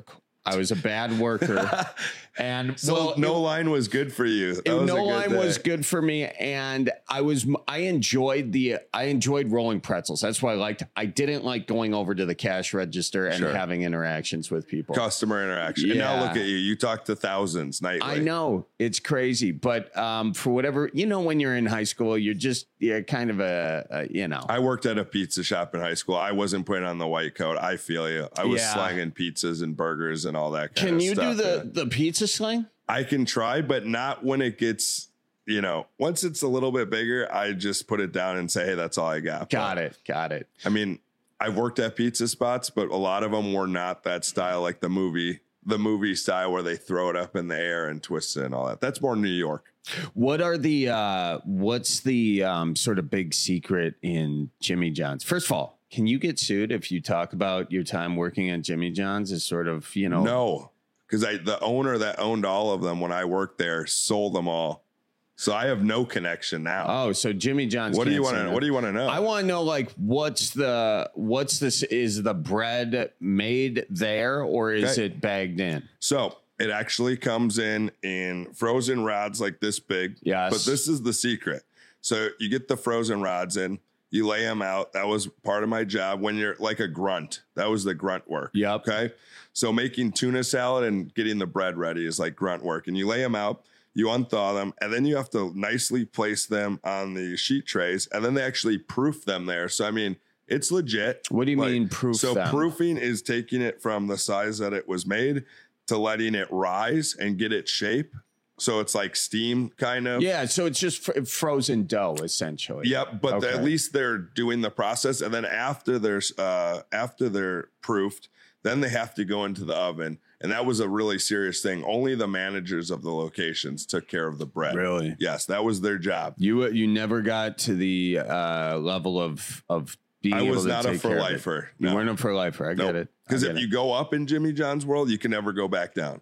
I was a bad worker. And
so
well,
no
it,
line was good for you. That
it,
was
no
a good
line
day.
was good for me. And I was, I enjoyed the, I enjoyed rolling pretzels. That's what I liked. I didn't like going over to the cash register and
Sure.
having interactions with people.
Customer interaction. And now
Yeah.
look at you. You talk to thousands nightly.
I know it's crazy, but um, for whatever, you know, when you're in high school, you're just, you're kind of a, a you know.
I worked at a pizza shop in high school. I wasn't putting on the white coat. I feel you. I was
Yeah.
slanging pizzas and burgers and all that kind
Can
of
you
stuff.
do the,
yeah.
the pizza sling?
I can try, but not when it gets, you know, once it's a little bit bigger, I just put it down and say, hey, that's all I got.
Got
But,
it. Got it.
I mean, I've worked at pizza spots, but a lot of them were not that style, like the movie, the movie style where they throw it up in the air and twist it and all that. That's more New York.
What are the, uh, what's the um, sort of big secret in Jimmy John's? First of all, can you get sued if you talk about your time working at Jimmy John's as sort of, you know?
No, because I the owner that owned all of them when I worked there sold them all. So I have no connection now.
Oh, so Jimmy John's.
What do you
can't
want
say
to
that.
What do you want to know?
I want to know, like, what's the what's this? Is the bread made there or is
Okay.
it bagged in?
So it actually comes in in frozen rods like this big.
Yes.
But this is the secret. So you get the frozen rods in, you lay them out. That was part of my job when you're like a grunt. That was the grunt work.
Yep.
Okay. So making tuna salad and getting the bread ready is like grunt work. And you lay them out, you unthaw them, and then you have to nicely place them on the sheet trays. And then they actually proof them there. So, I mean, it's legit.
What do you
Like,
mean proof
So
them?
proofing is taking it from the size that it was made to letting it rise and get its shape. So it's like steam kind of.
Yeah, so it's just fr- frozen dough essentially.
Yep, but
Okay.
at least they're doing the process, and then after there's uh after they're proofed, then they have to go into the oven, and that was a really serious thing. Only the managers of the locations took care of the bread.
Really?
Yes, that was their job.
You you never got to the uh, level of of being
I
able
was
to
not a
take
for
care of it.
lifer.
You
No.
weren't a for lifer. I get it. I
Because
get
if
it.
you go up in Jimmy John's world, you can never go back down.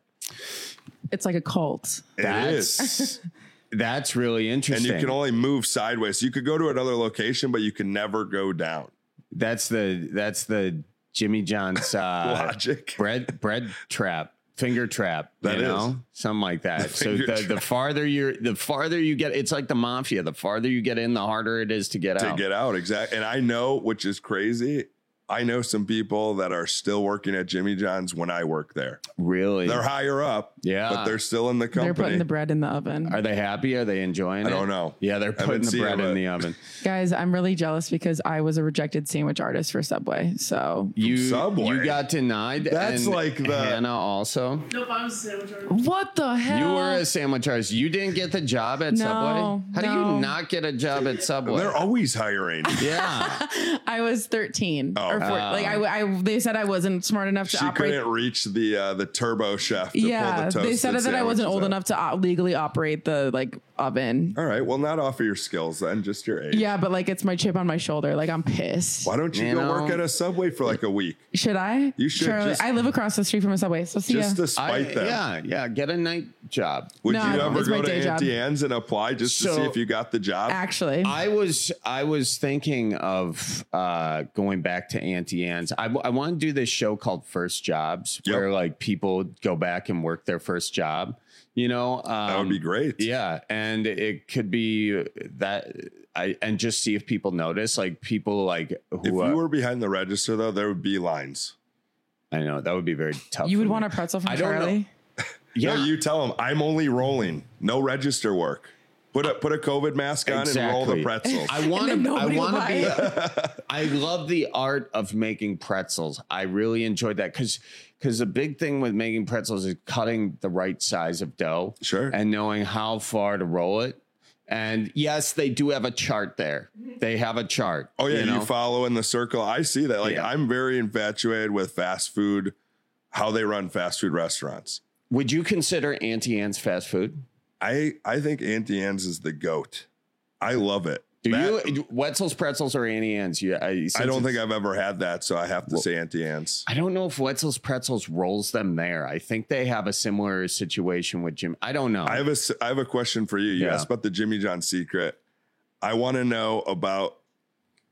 It's like a cult.
It
That's-
is.
That's really
And
interesting.
you can only move sideways. So you could go to another location, but you can never go down.
That's the that's the Jimmy John's uh,
Logic.
bread bread trap, finger trap.
That
you
is.
know, something like that.
The
so
finger
the, the
trap.
farther you're, the farther you get, it's like the mafia. The farther you get in, the harder it is to get
to
out.
get out. Exactly. And I know, which is crazy, I know some people that are still working at Jimmy John's when I work there.
Really?
They're higher up,
Yeah.
but they're still in the company.
They're putting the bread in the oven.
Are they happy? Are they enjoying
I
it?
don't know.
Yeah, they're
Haven't
putting the
seen
bread
it,
in
but-
the oven.
Guys, I'm really jealous because I was a rejected sandwich artist for Subway. So
You
Subway?
you got denied.
That's
and
like the-
Hannah also.
nope, I was a sandwich artist. What the hell?
You were a sandwich artist. You didn't get the job at
No,
Subway. How do
no.
you not get a job at Subway?
They're always hiring.
yeah.
I was thirteen.
Oh.
or four,
Oh.
like I, I, they said I wasn't smart enough to
She
operate.
couldn't reach the uh, the turbo chef to
Yeah,
pull the toasted
they said that I wasn't
sandwiches
old
out.
enough to uh, legally operate the like oven.
All right. Well, not off of your skills then, just your age.
Yeah, but like it's my chip on my shoulder. Like I'm pissed.
Why don't you,
You
go
know-
work at a Subway for like a week?
Should I?
You should,
Charlie,
just-
I live across the street from a Subway, so see
Just
ya.
to spite
I-
them.
Yeah, yeah. Get a night job.
Would
No,
you ever
it's my
go to
day job.
Auntie Anne's and apply just to
So-
see if you got the job?
Actually,
I was I was thinking of uh, going back to Auntie Anne's. I, I want to do this show called First Jobs,
Yep.
where like people go back and work their first job. You know, um,
That would be great.
Yeah, and it could be that I and just see if people notice, like people like who
If you
uh,
were behind the register, though, there would be lines.
I know that would be very tough.
you
for
would
me.
want a pretzel from
I don't know.
Charlie.
Yeah,
Yeah.
you tell them I'm only rolling, no register work. Put a put a COVID mask on and roll the
Exactly.
pretzels.
I want
then
to. I
nobody will
want to
buy
be.
it.
I love the art of making pretzels. I really enjoyed that because because the big thing with making pretzels is cutting the right size of dough.
Sure.
And knowing how far to roll it. And yes, they do have a chart there. They have a chart.
Oh yeah, you,
know?
follow in the circle. I see that. Like
Yeah.
I'm very infatuated with fast food, how they run fast food restaurants.
Would you consider Auntie Anne's fast food?
I I think Auntie Anne's is the goat. I love it.
Do
That-
you Wetzel's Pretzels or Auntie Anne's? You, I,
I
since
don't
it's-
think I've ever had that, so I have to
Well-
say Auntie Anne's.
I don't know if Wetzel's Pretzels rolls them there. I think they have a similar situation with Jim. I don't know.
I have a s- I have a question for you. You
Yeah.
asked about the Jimmy John secret. I want to know about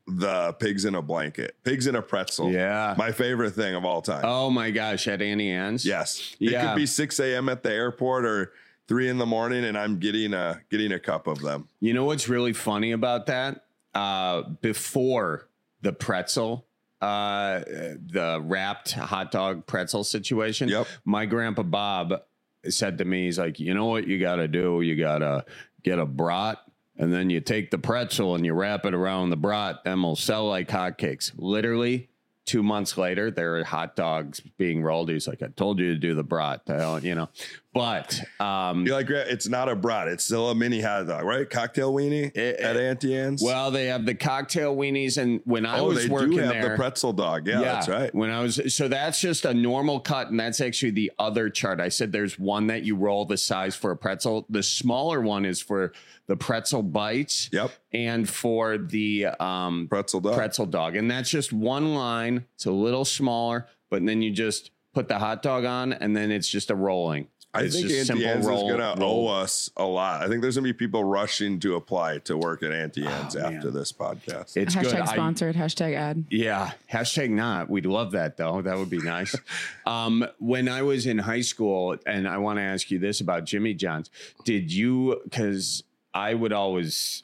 the pigs in a blanket, pigs in a pretzel.
Yeah.
My favorite thing of all time.
Oh my gosh. At Auntie Anne's.
Yes.
Yeah.
It could be six a.m. at the airport or three in the morning, and I'm getting a, getting a cup of them.
You know what's really funny about that? Uh, before the pretzel, uh, the wrapped hot dog pretzel situation,
yep.
my grandpa Bob said to me, he's like, you know what you got to do? You got to get a brat, and then you take the pretzel and you wrap it around the brat, and we'll sell like hotcakes. Literally two months later, there are hot dogs being rolled. He's like, I told you to do the brat, you know. But um,
you're like, it's not a brat. It's still a mini hot dog, right? Cocktail weenie it, at Auntie Anne's.
Well, they have the cocktail weenies, and when I
oh,
was
they
working
do have
there,
the pretzel dog. Yeah, yeah, that's right.
When I was, so that's just a normal cut, and that's actually the other chart. I said there's one that you roll the size for a pretzel. The smaller one is for the pretzel bites.
Yep.
And for the um,
pretzel dog.
Pretzel dog, and that's just one line. It's a little smaller, but then you just put the hot dog on, and then it's just a rolling.
I
it's
think
just
Auntie Anne's
roll,
is going to
roll.
owe us a lot. I think there's going to be people rushing to apply to work at Auntie Anne's oh, after this podcast.
It's
hashtag
good.
sponsored,
I,
hashtag ad.
Yeah, hashtag not. We'd love that, though. That would be nice. um, when I was in high school, and I want to ask you this about Jimmy John's, did you, because I would always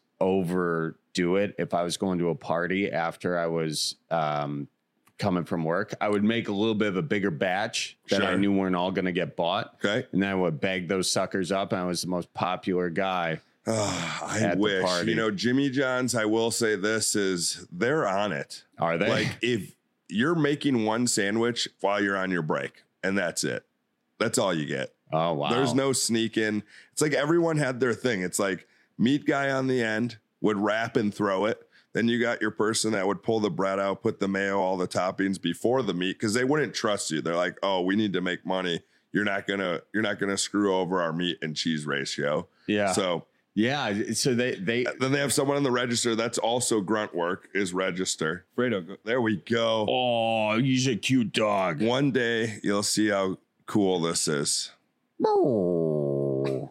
overdo it if I was going to a party after I was um, coming from work, I would make a little bit of a bigger batch that
Sure.
I knew weren't all going to get bought.
Okay.
And then I would bag those suckers up, and I was the most popular guy.
Oh, I
at the
wish.
party.
You know, Jimmy John's, I will say this is they're on it.
Are they?
Like if you're making one sandwich while you're on your break, and that's it. That's all you get.
Oh, wow.
There's no sneaking. It's like everyone had their thing. It's like meat guy on the end would wrap and throw it. Then you got your person that would pull the bread out, put the mayo, all the toppings before the meat, because they wouldn't trust you. They're like, oh, we need to make money. You're not gonna, you're not gonna screw over our meat and cheese ratio.
Yeah.
So
yeah. So they they
then they have someone on the register that's also grunt work is register. Fredo, there we go.
Oh, he's a cute dog.
One day you'll see how cool this is.
Oh,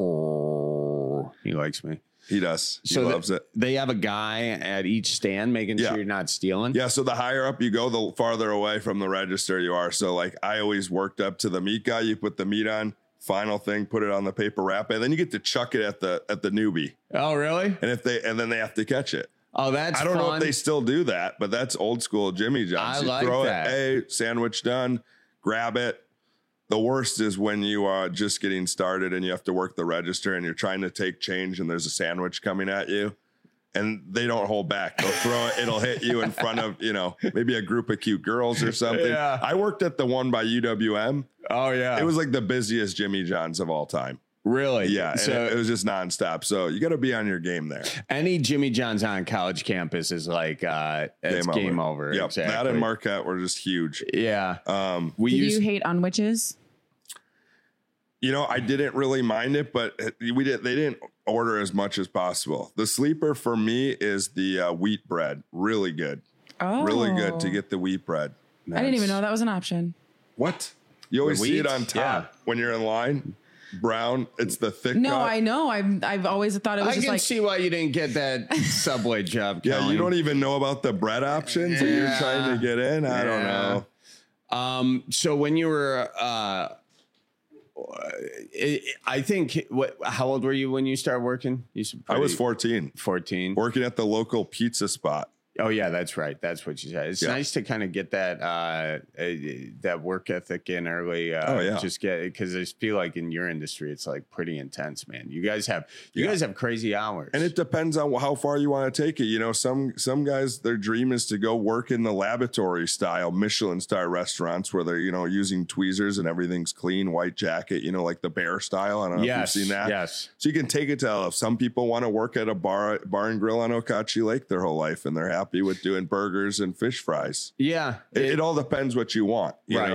oh. He likes me.
He does. He
so
loves
the,
it.
They have a guy at each stand making
Yeah.
sure you're not stealing.
Yeah, so the higher up you go, the farther away from the register you are. So like I always worked up to the meat guy. You put the meat on, final thing, put it on the paper wrap, and then you get to chuck it at the at the newbie.
Oh, really?
And if they and then they have to catch it.
Oh, that's
I don't
fun.
know if they still do that, but that's old school Jimmy John's.
I
You
like
throw
that.
it, hey, sandwich done, grab it. The worst is when you are just getting started and you have to work the register and you're trying to take change and there's a sandwich coming at you and they don't hold back. They'll throw it. It'll hit you in front of, you know, maybe a group of cute girls or something.
Yeah.
I worked at the one by U W M.
Oh, yeah.
It was like the busiest Jimmy John's of all time.
Really?
Yeah. And
So
it, it was just nonstop. So you got to be on your game there.
any Jimmy John's on college campus is like uh, it's game over.
Yep.
Exactly.
That and Marquette were just huge.
Yeah.
Um,
we
Did
used
you hate on witches?
You know, I didn't really mind it, but we did. They didn't order as much as possible. The sleeper for me is the uh, wheat bread. Really good.
Oh,
Really good to get the wheat bread.
I didn't even know that was an option.
What? You always
The
see it
wheat?
on top when you're in line. Brown. It's the thick.
No,
cut.
I know. I've I've always thought it was
I
just
can
like
see why you didn't get that Subway job.
Yeah,
Kelly.
you don't even know about the bread options that you're
Yeah.
trying to get in. I don't
Yeah.
know.
Um, so when you were, uh, I I think, what? How old were you when you started working? You said
I was
pretty-
fourteen,
fourteen.
working at the local pizza spot.
Oh yeah, that's right. That's what you said. It's
Yeah.
nice to kind of get that uh, uh, that work ethic in early. Uh,
Oh, yeah.
just get because I just feel like in your industry, it's like pretty intense, man. You guys have you
Yeah.
guys have crazy hours,
And it depends on how far you want to take it. You know, some some guys, their dream is to go work in the laboratory style Michelin star restaurants where they're, you know, using tweezers and everything's clean, white jacket, you know, like the Bear style. I don't know
yes,
if you've seen that.
yes.
So you can take it to if some people want to work at a bar bar and grill on Okauchee Lake their whole life and they're happy with doing burgers and fish fries.
Yeah,
It, it all depends what you want, you
Right.
know.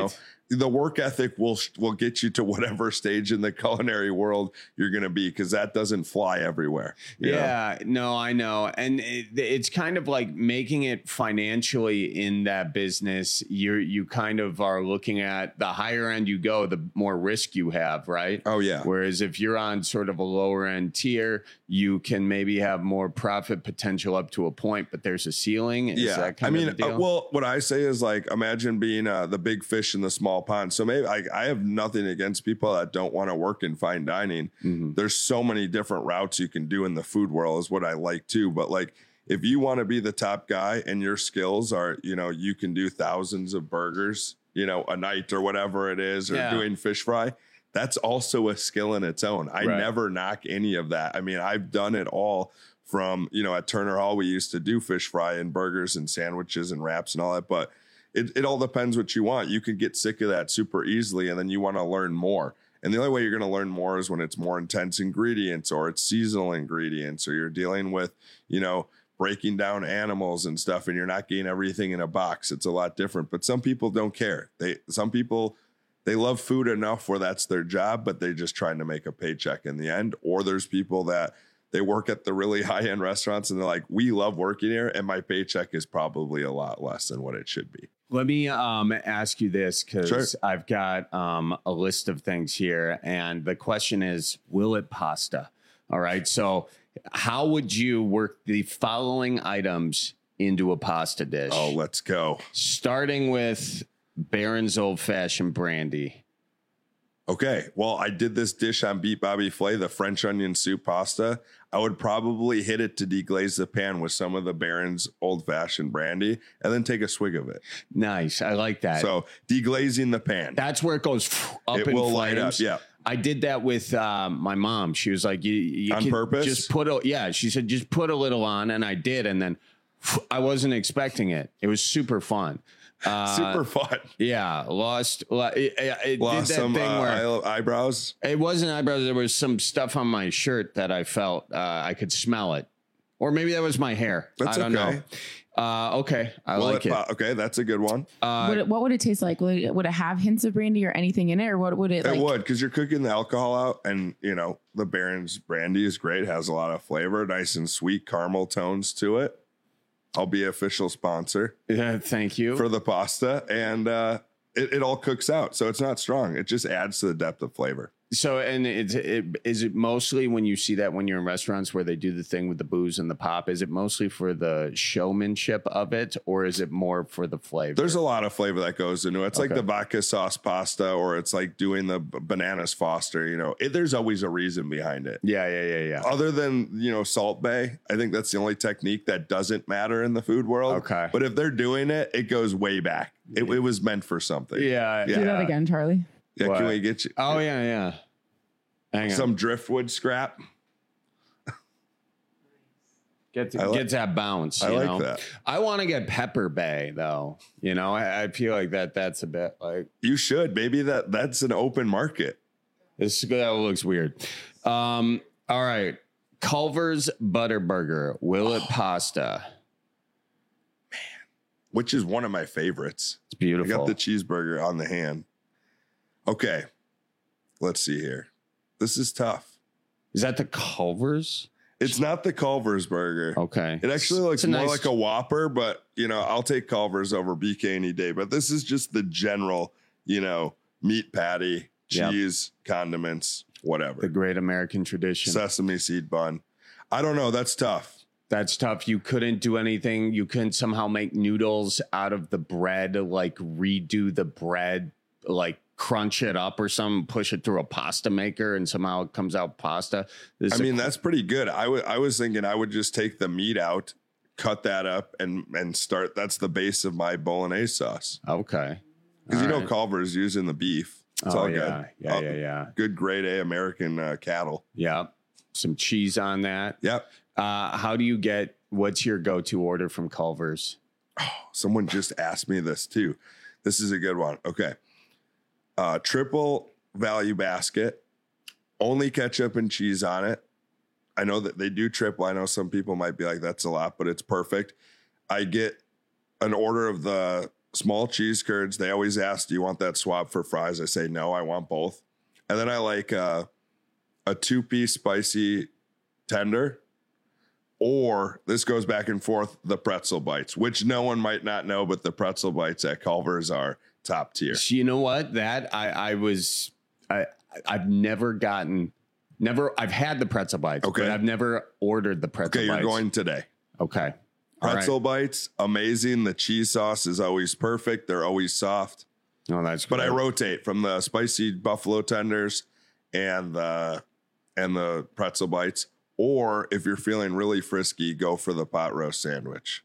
the work ethic will will get you to whatever stage in the culinary world you're going to be, because that doesn't fly everywhere.
Yeah, know? no, I know. And it, it's kind of like making it financially in that business. You you kind of are looking at the higher end you go, the more risk you have, right?
Oh, yeah.
Whereas if you're on sort of a lower end tier, you can maybe have more profit potential up to a point, but there's a ceiling. Is
yeah.
that kind
I mean,
of the deal?
Uh, well, what I say is like, imagine being uh, the big fish in the small pond. So maybe I, I have nothing against people that don't want to work in fine dining.
Mm-hmm.
There's so many different routes you can do in the food world is what I like too. But like, if you want to be the top guy and your skills are, you know, you can do thousands of burgers, you know, a night or whatever it is, or
Yeah.
doing fish fry, that's also a skill in its own. I
Right.
never knock any of that. I mean, I've done it all. From, you know, at Turner Hall, we used to do fish fry and burgers and sandwiches and wraps and all that. But it, it all depends what you want. You can get sick of that super easily, and then you want to learn more. And the only way you're going to learn more is when it's more intense ingredients, or it's seasonal ingredients, or you're dealing with, you know, breaking down animals and stuff, and you're not getting everything in a box. It's a lot different. But some people don't care. They some people, they love food enough where that's their job, but they're just trying to make a paycheck in the end. Or there's people that they work at the really high-end restaurants and they're like, we love working here, and my paycheck is probably a lot less than what it should be.
Let me um, ask you this, because
Sure.
I've got um, a list of things here. And the question is, will it pasta? All right. So how would you work the following items into a pasta dish?
Oh, let's go.
Starting with Barron's Old Fashioned Brandy.
Okay, well, I did this dish on Beat Bobby Flay, the French onion soup pasta. I would probably hit it to deglaze the pan with some of the Barron's Old Fashioned Brandy, and then take a swig of it.
Nice. I like that.
So deglazing the pan.
That's where it goes up
It
in
will
flames.
light up, yeah.
I did that with uh, my mom. She was like, "You, you
On
can
purpose?
Just put a yeah." She said, "Just put a little on," and I did, and then I wasn't expecting it. It was super fun. Uh,
Super fun.
Yeah, lost. It, it
Lost
did that
some
thing
uh,
where
eye- eyebrows.
it wasn't eyebrows. There was some stuff on my shirt that I felt uh, I could smell it, or maybe that was my hair.
That's
I don't
okay.
know. Uh, okay, I
Well,
like it.
uh, Okay, that's a good one.
Uh,
Would it, what would it taste like? Would it, would it have hints of brandy or anything in it, or what would it
It
like?
would, because you're cooking the alcohol out, and you know the Barron's Brandy is great. It has a lot of flavor, nice and sweet caramel tones to it. I'll be official sponsor.
Yeah, thank you
for the pasta, and uh, it, it all cooks out, so it's not strong. It just adds to the depth of flavor.
So, and it's, it, is it mostly when you see that when you're in restaurants where they do the thing with the booze and the pop, is it mostly for the showmanship of it, or is it more for the flavor?
There's a lot of flavor that goes into it. It's like
Okay.
the vodka sauce pasta, or it's like doing the b- bananas Foster. You know, it, there's always a reason behind it.
Yeah, yeah, yeah, yeah.
Other than, you know, Salt Bay, I think that's the only technique that doesn't matter in the food world.
Okay.
But if they're doing it, it goes way back. It, it was meant for something.
Yeah,
Do that again, Charlie.
Yeah,
What?
can we get you?
Oh, yeah, yeah. Hang on.
Some driftwood scrap.
Get
I like-
gets that bounce.
I
you
like
know?
that.
I want to get Pepper Bay though. You know, I, I feel like that that's a bit like
You should. Maybe that that's an open market.
this. That looks weird. Um. All right, Culver's Butterburger. Will it pasta?
Which is one of my favorites.
It's
I
beautiful.
got the cheeseburger on the hand. Okay. Let's see here. This is tough.
Is that the Culver's?
It's not the Culver's burger.
Okay.
It actually looks
It's a
more
nice-
like a Whopper, but you know, I'll take Culver's over B K any day. But this is just the general, you know, meat patty,
Yep.
cheese, condiments, whatever.
The great American tradition.
Sesame seed bun. I don't know. That's tough.
That's tough. You couldn't do anything. You couldn't somehow make noodles out of the bread, like redo the bread, like crunch it up or something, push it through a pasta maker, and somehow it comes out pasta. This
I
is a-
mean, that's pretty good. I wa- I was thinking I would just take the meat out, cut that up, and and start. That's the base of my bolognese sauce.
okay.
Because you
All
know
right.
Culver's using the beef. It's
Oh,
all
yeah.
good.
Yeah,
Oh,
yeah, yeah.
Good grade A American uh, cattle.
Yeah. Some cheese on that.
Yep.
Uh, how do you get, what's your go-to order from Culver's?
Someone just asked me this too. This is a good one. Okay. Uh, triple value basket, only ketchup and cheese on it. I know that they do triple. I know some people might be like, that's a lot, but it's perfect. I get an order of the small cheese curds. They always ask, do you want that swap for fries? I say, no, I want both. And then I like uh, a two-piece spicy tender, or this goes back and forth, the pretzel bites, which no one might not know, but the pretzel bites at Culver's are top tier.
You know what? That I, I was, I, I've never gotten, never, I've had the pretzel bites,
okay.
but I've never ordered the pretzel
okay,
bites.
You're going today.
Okay.
Pretzel
right.
bites, amazing. The cheese sauce is always perfect. They're always soft.
No, that's
But
great.
I rotate from the spicy buffalo tenders and the and the pretzel bites. Or if you're feeling really frisky, go for the pot roast sandwich.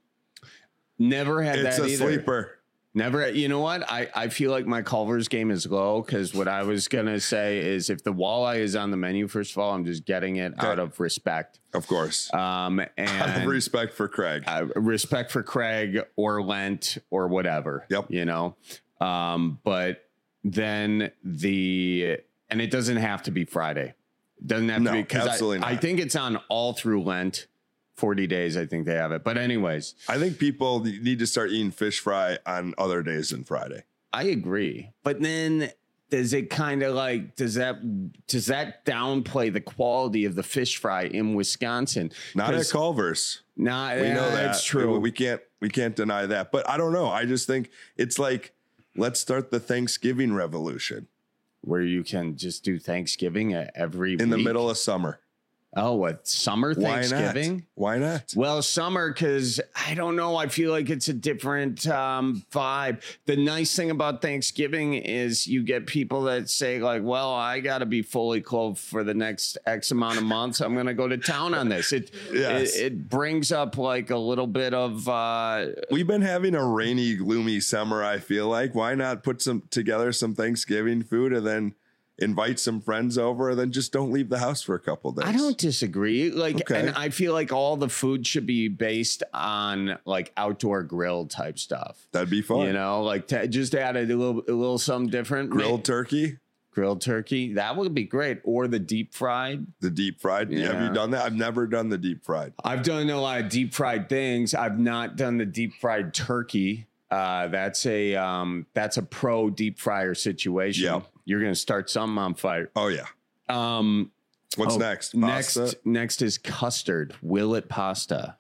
Never had
it's
that
a
either.
sleeper.
Never. You know what? I, I feel like my Culver's game is low because what I was going to say is if the walleye is on the menu, first of all, I'm just getting it
Okay.
out of respect.
Of course.
Um, and
Out of respect for Craig.
Uh, respect for Craig or Lent or whatever.
Yep.
You know, um, but then the, and it doesn't have to be Friday. It doesn't have
No,
to be, because
absolutely
I, I
not.
think it's on all through Lent. forty days, I think they have it. But anyways,
I think people need to start eating fish fry on other days than Friday.
I agree. But then does it kind of like, does that, does that downplay the quality of the fish fry in Wisconsin?
Not at Culver's.
Not,
We know that.
That's true.
We can't we can't deny that. But I don't know. I just think it's like, let's start the Thanksgiving revolution.
Where you can just do Thanksgiving every
in the
week.
middle of summer.
Oh, what, summer Thanksgiving?
Why not? Why not?
Well, summer, because I don't know. I feel like it's a different um, vibe. The nice thing about Thanksgiving is you get people that say, like, well, I got to be fully clothed for the next X amount of months. I'm going to go to town on this. It,
Yes.
it it brings up like a little bit of. Uh,
We've been having a rainy, gloomy summer, I feel like. Why not put some together some Thanksgiving food and then invite some friends over, and then just don't leave the house for a couple days?
I don't disagree. Like,
Okay.
and I feel like all the food should be based on like outdoor grill type stuff.
That'd be fun.
You know, like to just add a little, a little something different.
Grilled turkey.
Grilled turkey. That would be great. Or the deep fried.
The deep fried.
Yeah.
Have you done that? I've never done the deep fried.
I've done a lot of deep fried things. I've not done the deep fried turkey. Uh, that's a um, that's a pro deep fryer situation.
Yep.
You're gonna start something on fire.
Oh yeah.
Um,
What's
oh,
next?
Next,
Pasta?
next is custard. Willet pasta.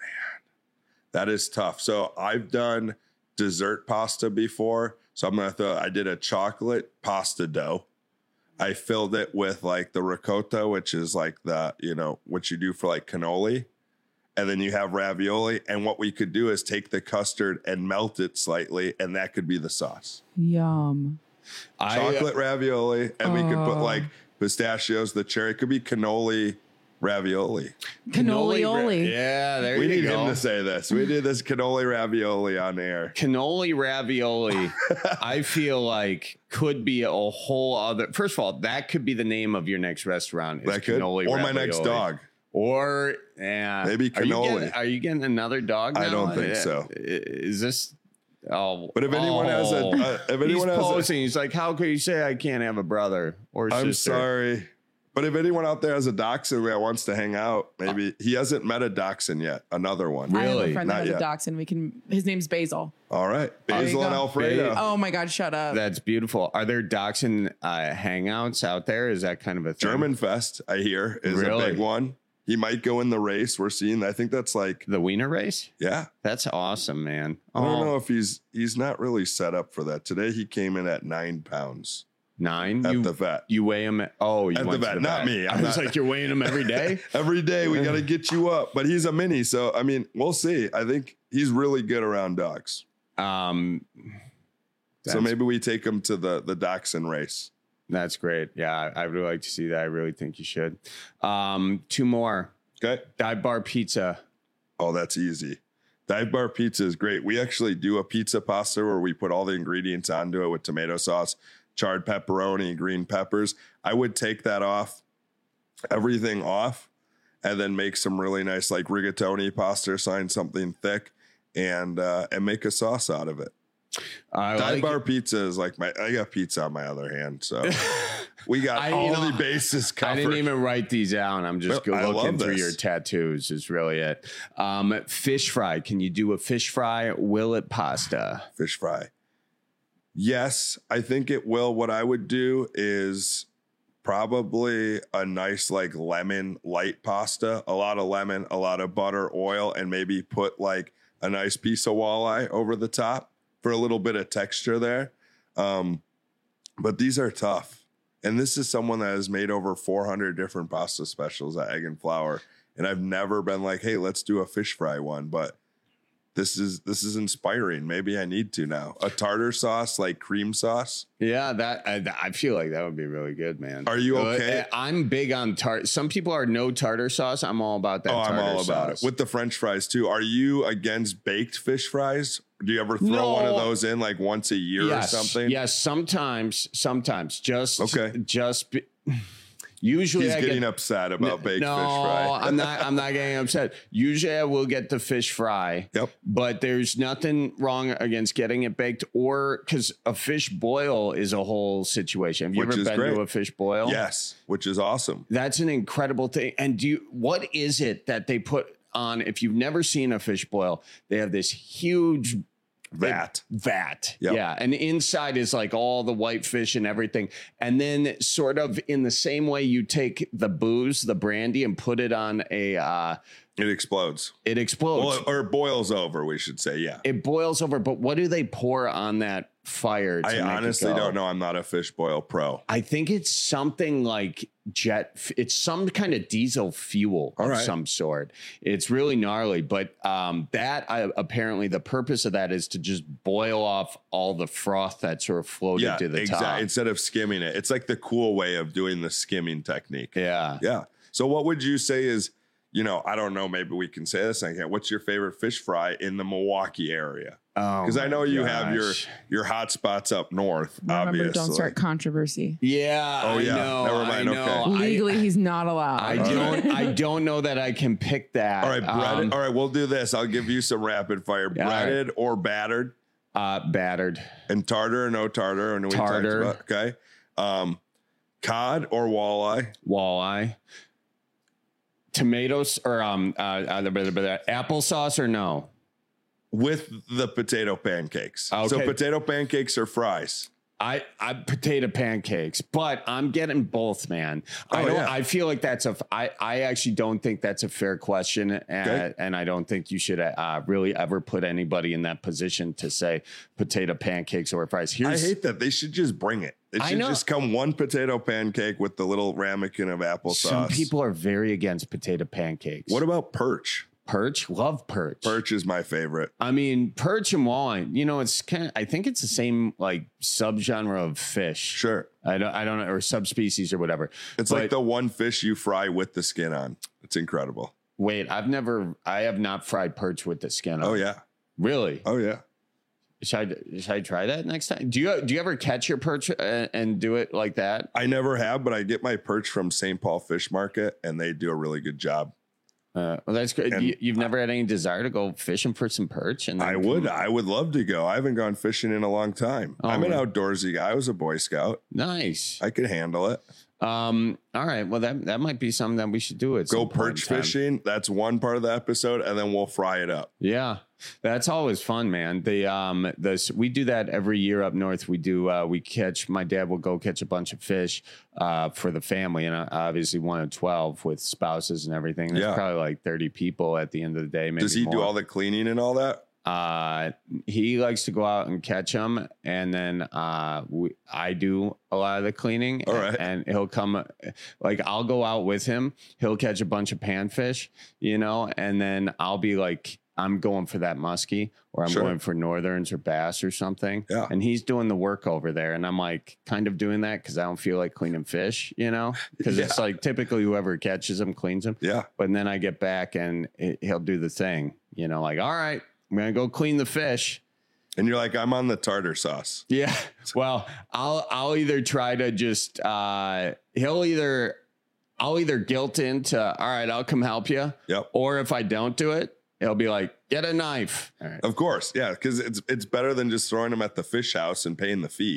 That is tough. So I've done dessert pasta before. So I'm gonna throw. I did a chocolate pasta dough. I filled it with like the ricotta, which is like the, you know, what you do for like cannoli. And then you have ravioli. And what we could do is take the custard and melt it slightly, and that could be the sauce.
Yum.
I,
Chocolate ravioli, and we could put
Oh.
like pistachios, the cherry. It could be cannoli ravioli.
Cannoli-oli.
Yeah, there
we
you
need
go.
him to say this. We did this cannoli ravioli on air.
Cannoli ravioli, I feel like could be a whole other. First of all, that could be the name of your next restaurant. Is
That could,
cannoli
or my
ravioli.
next dog.
Or yeah,
Maybe
Are you,
cannoli.
getting, are you getting another dog?
I
now?
don't think
Uh,
so.
Is this? Oh,
But if anyone has a-
oh.
uh, if anyone
he's
has a-
posing, he's like, "How could you say I can't have a brother or
I'm
sister?"
sorry. But if anyone out there has a dachshund that wants to hang out, maybe he hasn't met a dachshund yet. Another one.
I have a friend that
Not
has
yet.
a dachshund. We can. His name's Basil.
All right.
There you
Basil and
go.
Alfredo.
Oh my God! Shut up.
That's beautiful. Are there dachshund uh, hangouts out there? Is that kind of a thing?
German Fest, I hear, is
Really?
a big one. He might go in the race. We're seeing. I think that's like
the wiener race.
Yeah,
that's awesome, man.
I don't
Oh.
know if he's he's not really set up for that. Today he came in at nine pounds.
Nine
at
you,
the vet.
You weigh him. At, oh, you
At the
went to
vet, not me.
I
I'm
was
not-
like, you're weighing him every day.
Every day we got to get you up. But he's a mini, so I mean, we'll see. I think he's really good around dogs.
Um,
so
that's-
maybe we take him to the the dachshund race.
That's great. Yeah, I, I would really like to see that. I really think you should. Um, two more.
Okay.
Dive Bar Pizza.
Oh, that's easy. Dive Bar Pizza is great. We actually do a pizza pasta where we put all the ingredients onto it with tomato sauce, charred pepperoni, green peppers. I would take that off, everything off, and then make some really nice like rigatoni pasta or sign something thick, and uh, and make a sauce out of it.
I
Dive
like
Bar Pizza is like my. I got pizza on my other hand, so We got
I,
all
you know,
the bases covered.
I didn't even write these down. I'm just
Well, I
looking
love
through
this.
your tattoos is really it. Um, fish fry. Can you do a fish fry? Will it pasta?
Fish fry. Yes, I think it will. What I would do is probably a nice like lemon light pasta, a lot of lemon, a lot of butter, oil, and maybe put like a nice piece of walleye over the top for a little bit of texture there. Um, but these are tough. And this is someone that has made over four hundred different pasta specials at Egg and Flour. And I've never been like, hey, let's do a fish fry one. But this is this is inspiring. Maybe I need to now. A tartar sauce, like cream sauce.
Yeah, that I, I feel like that would be really good, man.
Are you okay?
I'm big on tartar. Some people are no tartar sauce. I'm all about that.
Oh, I'm
tartar
all about
sauce.
it. With the French fries too. Are you against baked fish fries? Do you ever throw
No.
one of those in like once a year
yes,
or something?
Yes, sometimes, sometimes. Just
Okay.
Just be, usually
He's
I
getting
get,
upset about baked
no,
fish fry.
I'm not. I'm not getting upset. Usually, I will get the fish fry.
Yep.
But there's nothing wrong against getting it baked, or because a fish boil is a whole situation. Have you
Which
ever
is
been
great.
to a fish boil?
Yes, which is awesome.
That's an incredible thing. And do you, what is it that they put on? If you've never seen a fish boil, they have this huge
vat.
Vat.
Yep.
Yeah. And inside is like all the white fish and everything. And then sort of in the same way you take the booze, the brandy, and put it on a uh
It explodes.
it explodes.
Well, or it boils over, we should say. Yeah.
it boils over. But what do they pour on that fire to
I
make it
honestly
go?
don't know. I'm not a fish boil pro.
I think it's something like jet. f- It's some kind of diesel fuel
All
of
right.
some sort. It's really gnarly, but um, that I, apparently the purpose of that is to just boil off all the froth that sort of floated
Yeah,
to the
exactly.
top.
Instead of skimming it, it's like the cool way of doing the skimming technique.
Yeah.
Yeah. So what would you say is, you know, I don't know, maybe we can say this. I can't. What's your favorite fish fry in the Milwaukee area?
Oh,
Because I know you have your
gosh.
your hot spots up north.
Remember,
obviously.
don't start controversy.
Yeah.
Oh,
I
yeah.
know,
Never mind.
I know.
Okay.
I-
Legally, he's not allowed.
I
All
don't.
right.
I don't know that I can pick that.
All right, breaded.
Um,
all right, we'll do this. I'll give you some rapid fire.
Yeah, all right.
Breaded or battered,
uh, battered.
and tartar or no tartar. And we talked
Tartar.
about- okay. Um, cod or walleye.
Walleye. Tomatoes or um uh, uh blah, blah, blah, blah, applesauce or no?
With the potato pancakes.
Okay.
So potato pancakes or fries.
I I potato pancakes, but I'm getting both, man. I
Oh,
don't.
yeah.
I feel like that's a. I I actually don't think that's a fair question, and,
Okay.
and I don't think you should uh, really ever put anybody in that position to say potato pancakes or fries.
I
Here's
hate that. They should just bring it. It
I
should
know.
just come one potato pancake with the little ramekin of applesauce.
some people are very against potato pancakes.
What about perch?
perch? Love perch.
Perch is my favorite.
I mean, perch and walleye. You know, it's kind of. I think it's the same like subgenre of fish.
Sure.
I don't. I don't know, or subspecies or whatever.
It's
But-
like the one fish you fry with the skin on. It's incredible.
Wait, I've never. I have not fried perch with the skin on.
Oh, yeah.
Really?
Oh, yeah.
Should I, should I try that next time? Do you do you ever catch your perch and, and do it like that?
I never have, but I get my perch from Saint Paul Fish Market, and they do a really good job.
Uh, well, that's good.
And-
You, you've never had any desire to go fishing for some perch? And then
I would. I would love to go. I haven't gone fishing in a long time.
Oh,
I'm an
really?
outdoorsy guy. I was a Boy Scout.
Nice.
I could handle it.
Um. All right. Well, that that might be something that we should do. At
Go
some point in
perch
time.
fishing. That's one part of the episode, and then we'll fry it up.
Yeah, that's always fun, man. The um, the we do that every year up north. We do. Uh, we catch. My dad will go catch a bunch of fish, uh, for the family, and uh, obviously one of twelve with spouses and everything. There's
Yeah.
probably like thirty people at the end of the day. Maybe
Does he do
more.
all the cleaning and all that?
Uh, he likes to go out and catch them, and then uh, we, I do a lot of the cleaning.
All right.
and he'll come, like I'll go out with him. He'll catch a bunch of panfish, you know, and then I'll be like, I'm going for that muskie, or I'm
Sure.
going for northerns or bass or something.
Yeah.
And he's doing the work over there, and I'm like kind of doing that because I don't feel like cleaning fish, you know, because it's
Yeah.
like typically whoever catches them cleans them.
Yeah.
But then I get back and it, he'll do the thing, you know, like, all right, I'm going to go clean the fish.
And you're like, I'm on the tartar sauce.
Yeah. Well, I'll, I'll either try to just, uh, he'll either, I'll either guilt into, all right, I'll come help you.
Yep.
Or if I don't do it, he'll be like, get a knife. All right.
Of course. Yeah. Because it's it's better than just throwing them at the fish house and paying the fee.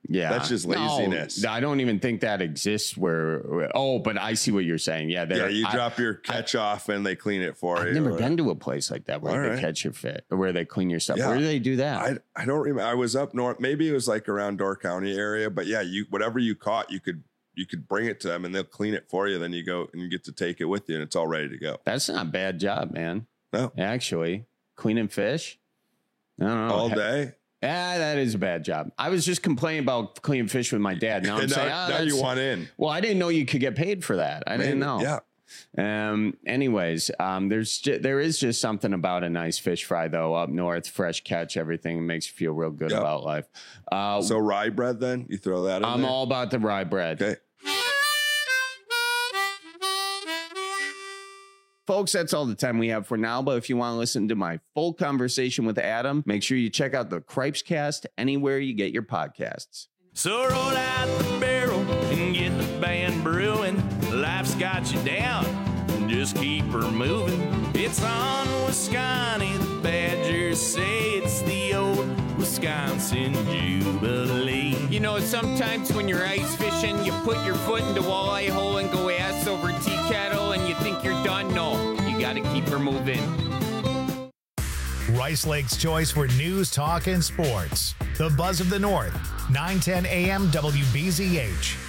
Yeah.
That's just laziness.
No, I don't even think that exists where, where oh, but I see what you're saying. Yeah.
Yeah, you
I,
drop your catch I, off and they clean it for
I've
you.
I've never
or,
been to a place like that where
All
they
right.
catch your fit or where they clean your stuff.
Yeah.
Where do they do that?
I, I don't remember. I was up north. Maybe it was like around Door County area, but yeah, you whatever you caught, you could you could bring it to them and they'll clean it for you. Then you go and you get to take it with you and it's all ready to go.
That's not a bad job, man.
No.
Actually, cleaning fish. I don't know.
All day.
Yeah, that is a bad job. I was just complaining about cleaning fish with my dad. Now I'm
now,
saying, oh,
now you want in.
Well, I didn't know you could get paid for that. I
Maybe,
didn't know.
Yeah.
Um. Anyways, um. There's ju- there is just something about a nice fish fry though up north, fresh catch, everything makes you feel real good
Yep.
about life. Uh,
So rye bread, then you throw that in
I'm
there?
all about the rye bread.
Okay.
Folks, that's all the time we have for now. But if you want to listen to my full conversation with Adam, make sure you check out the Cripes Cast anywhere you get your podcasts.
So roll out the barrel and get the band brewing. Life's got you down, just keep her moving. It's on Wisconsin, the Badgers say it's the old Wisconsin Jubilee.
You know, sometimes when you're ice fishing, you put your foot in the walleye hole and go ass over tea kettle and you think you're done. No, you got to keep her moving.
Rice Lake's choice for news, talk, and sports. The Buzz of the North, nine ten A M W B Z H.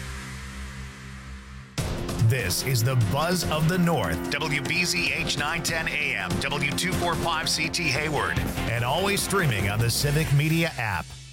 This is the Buzz of the North, W B Z H nine ten A M, W two forty-five C T Hayward, and always streaming on the Civic Media app.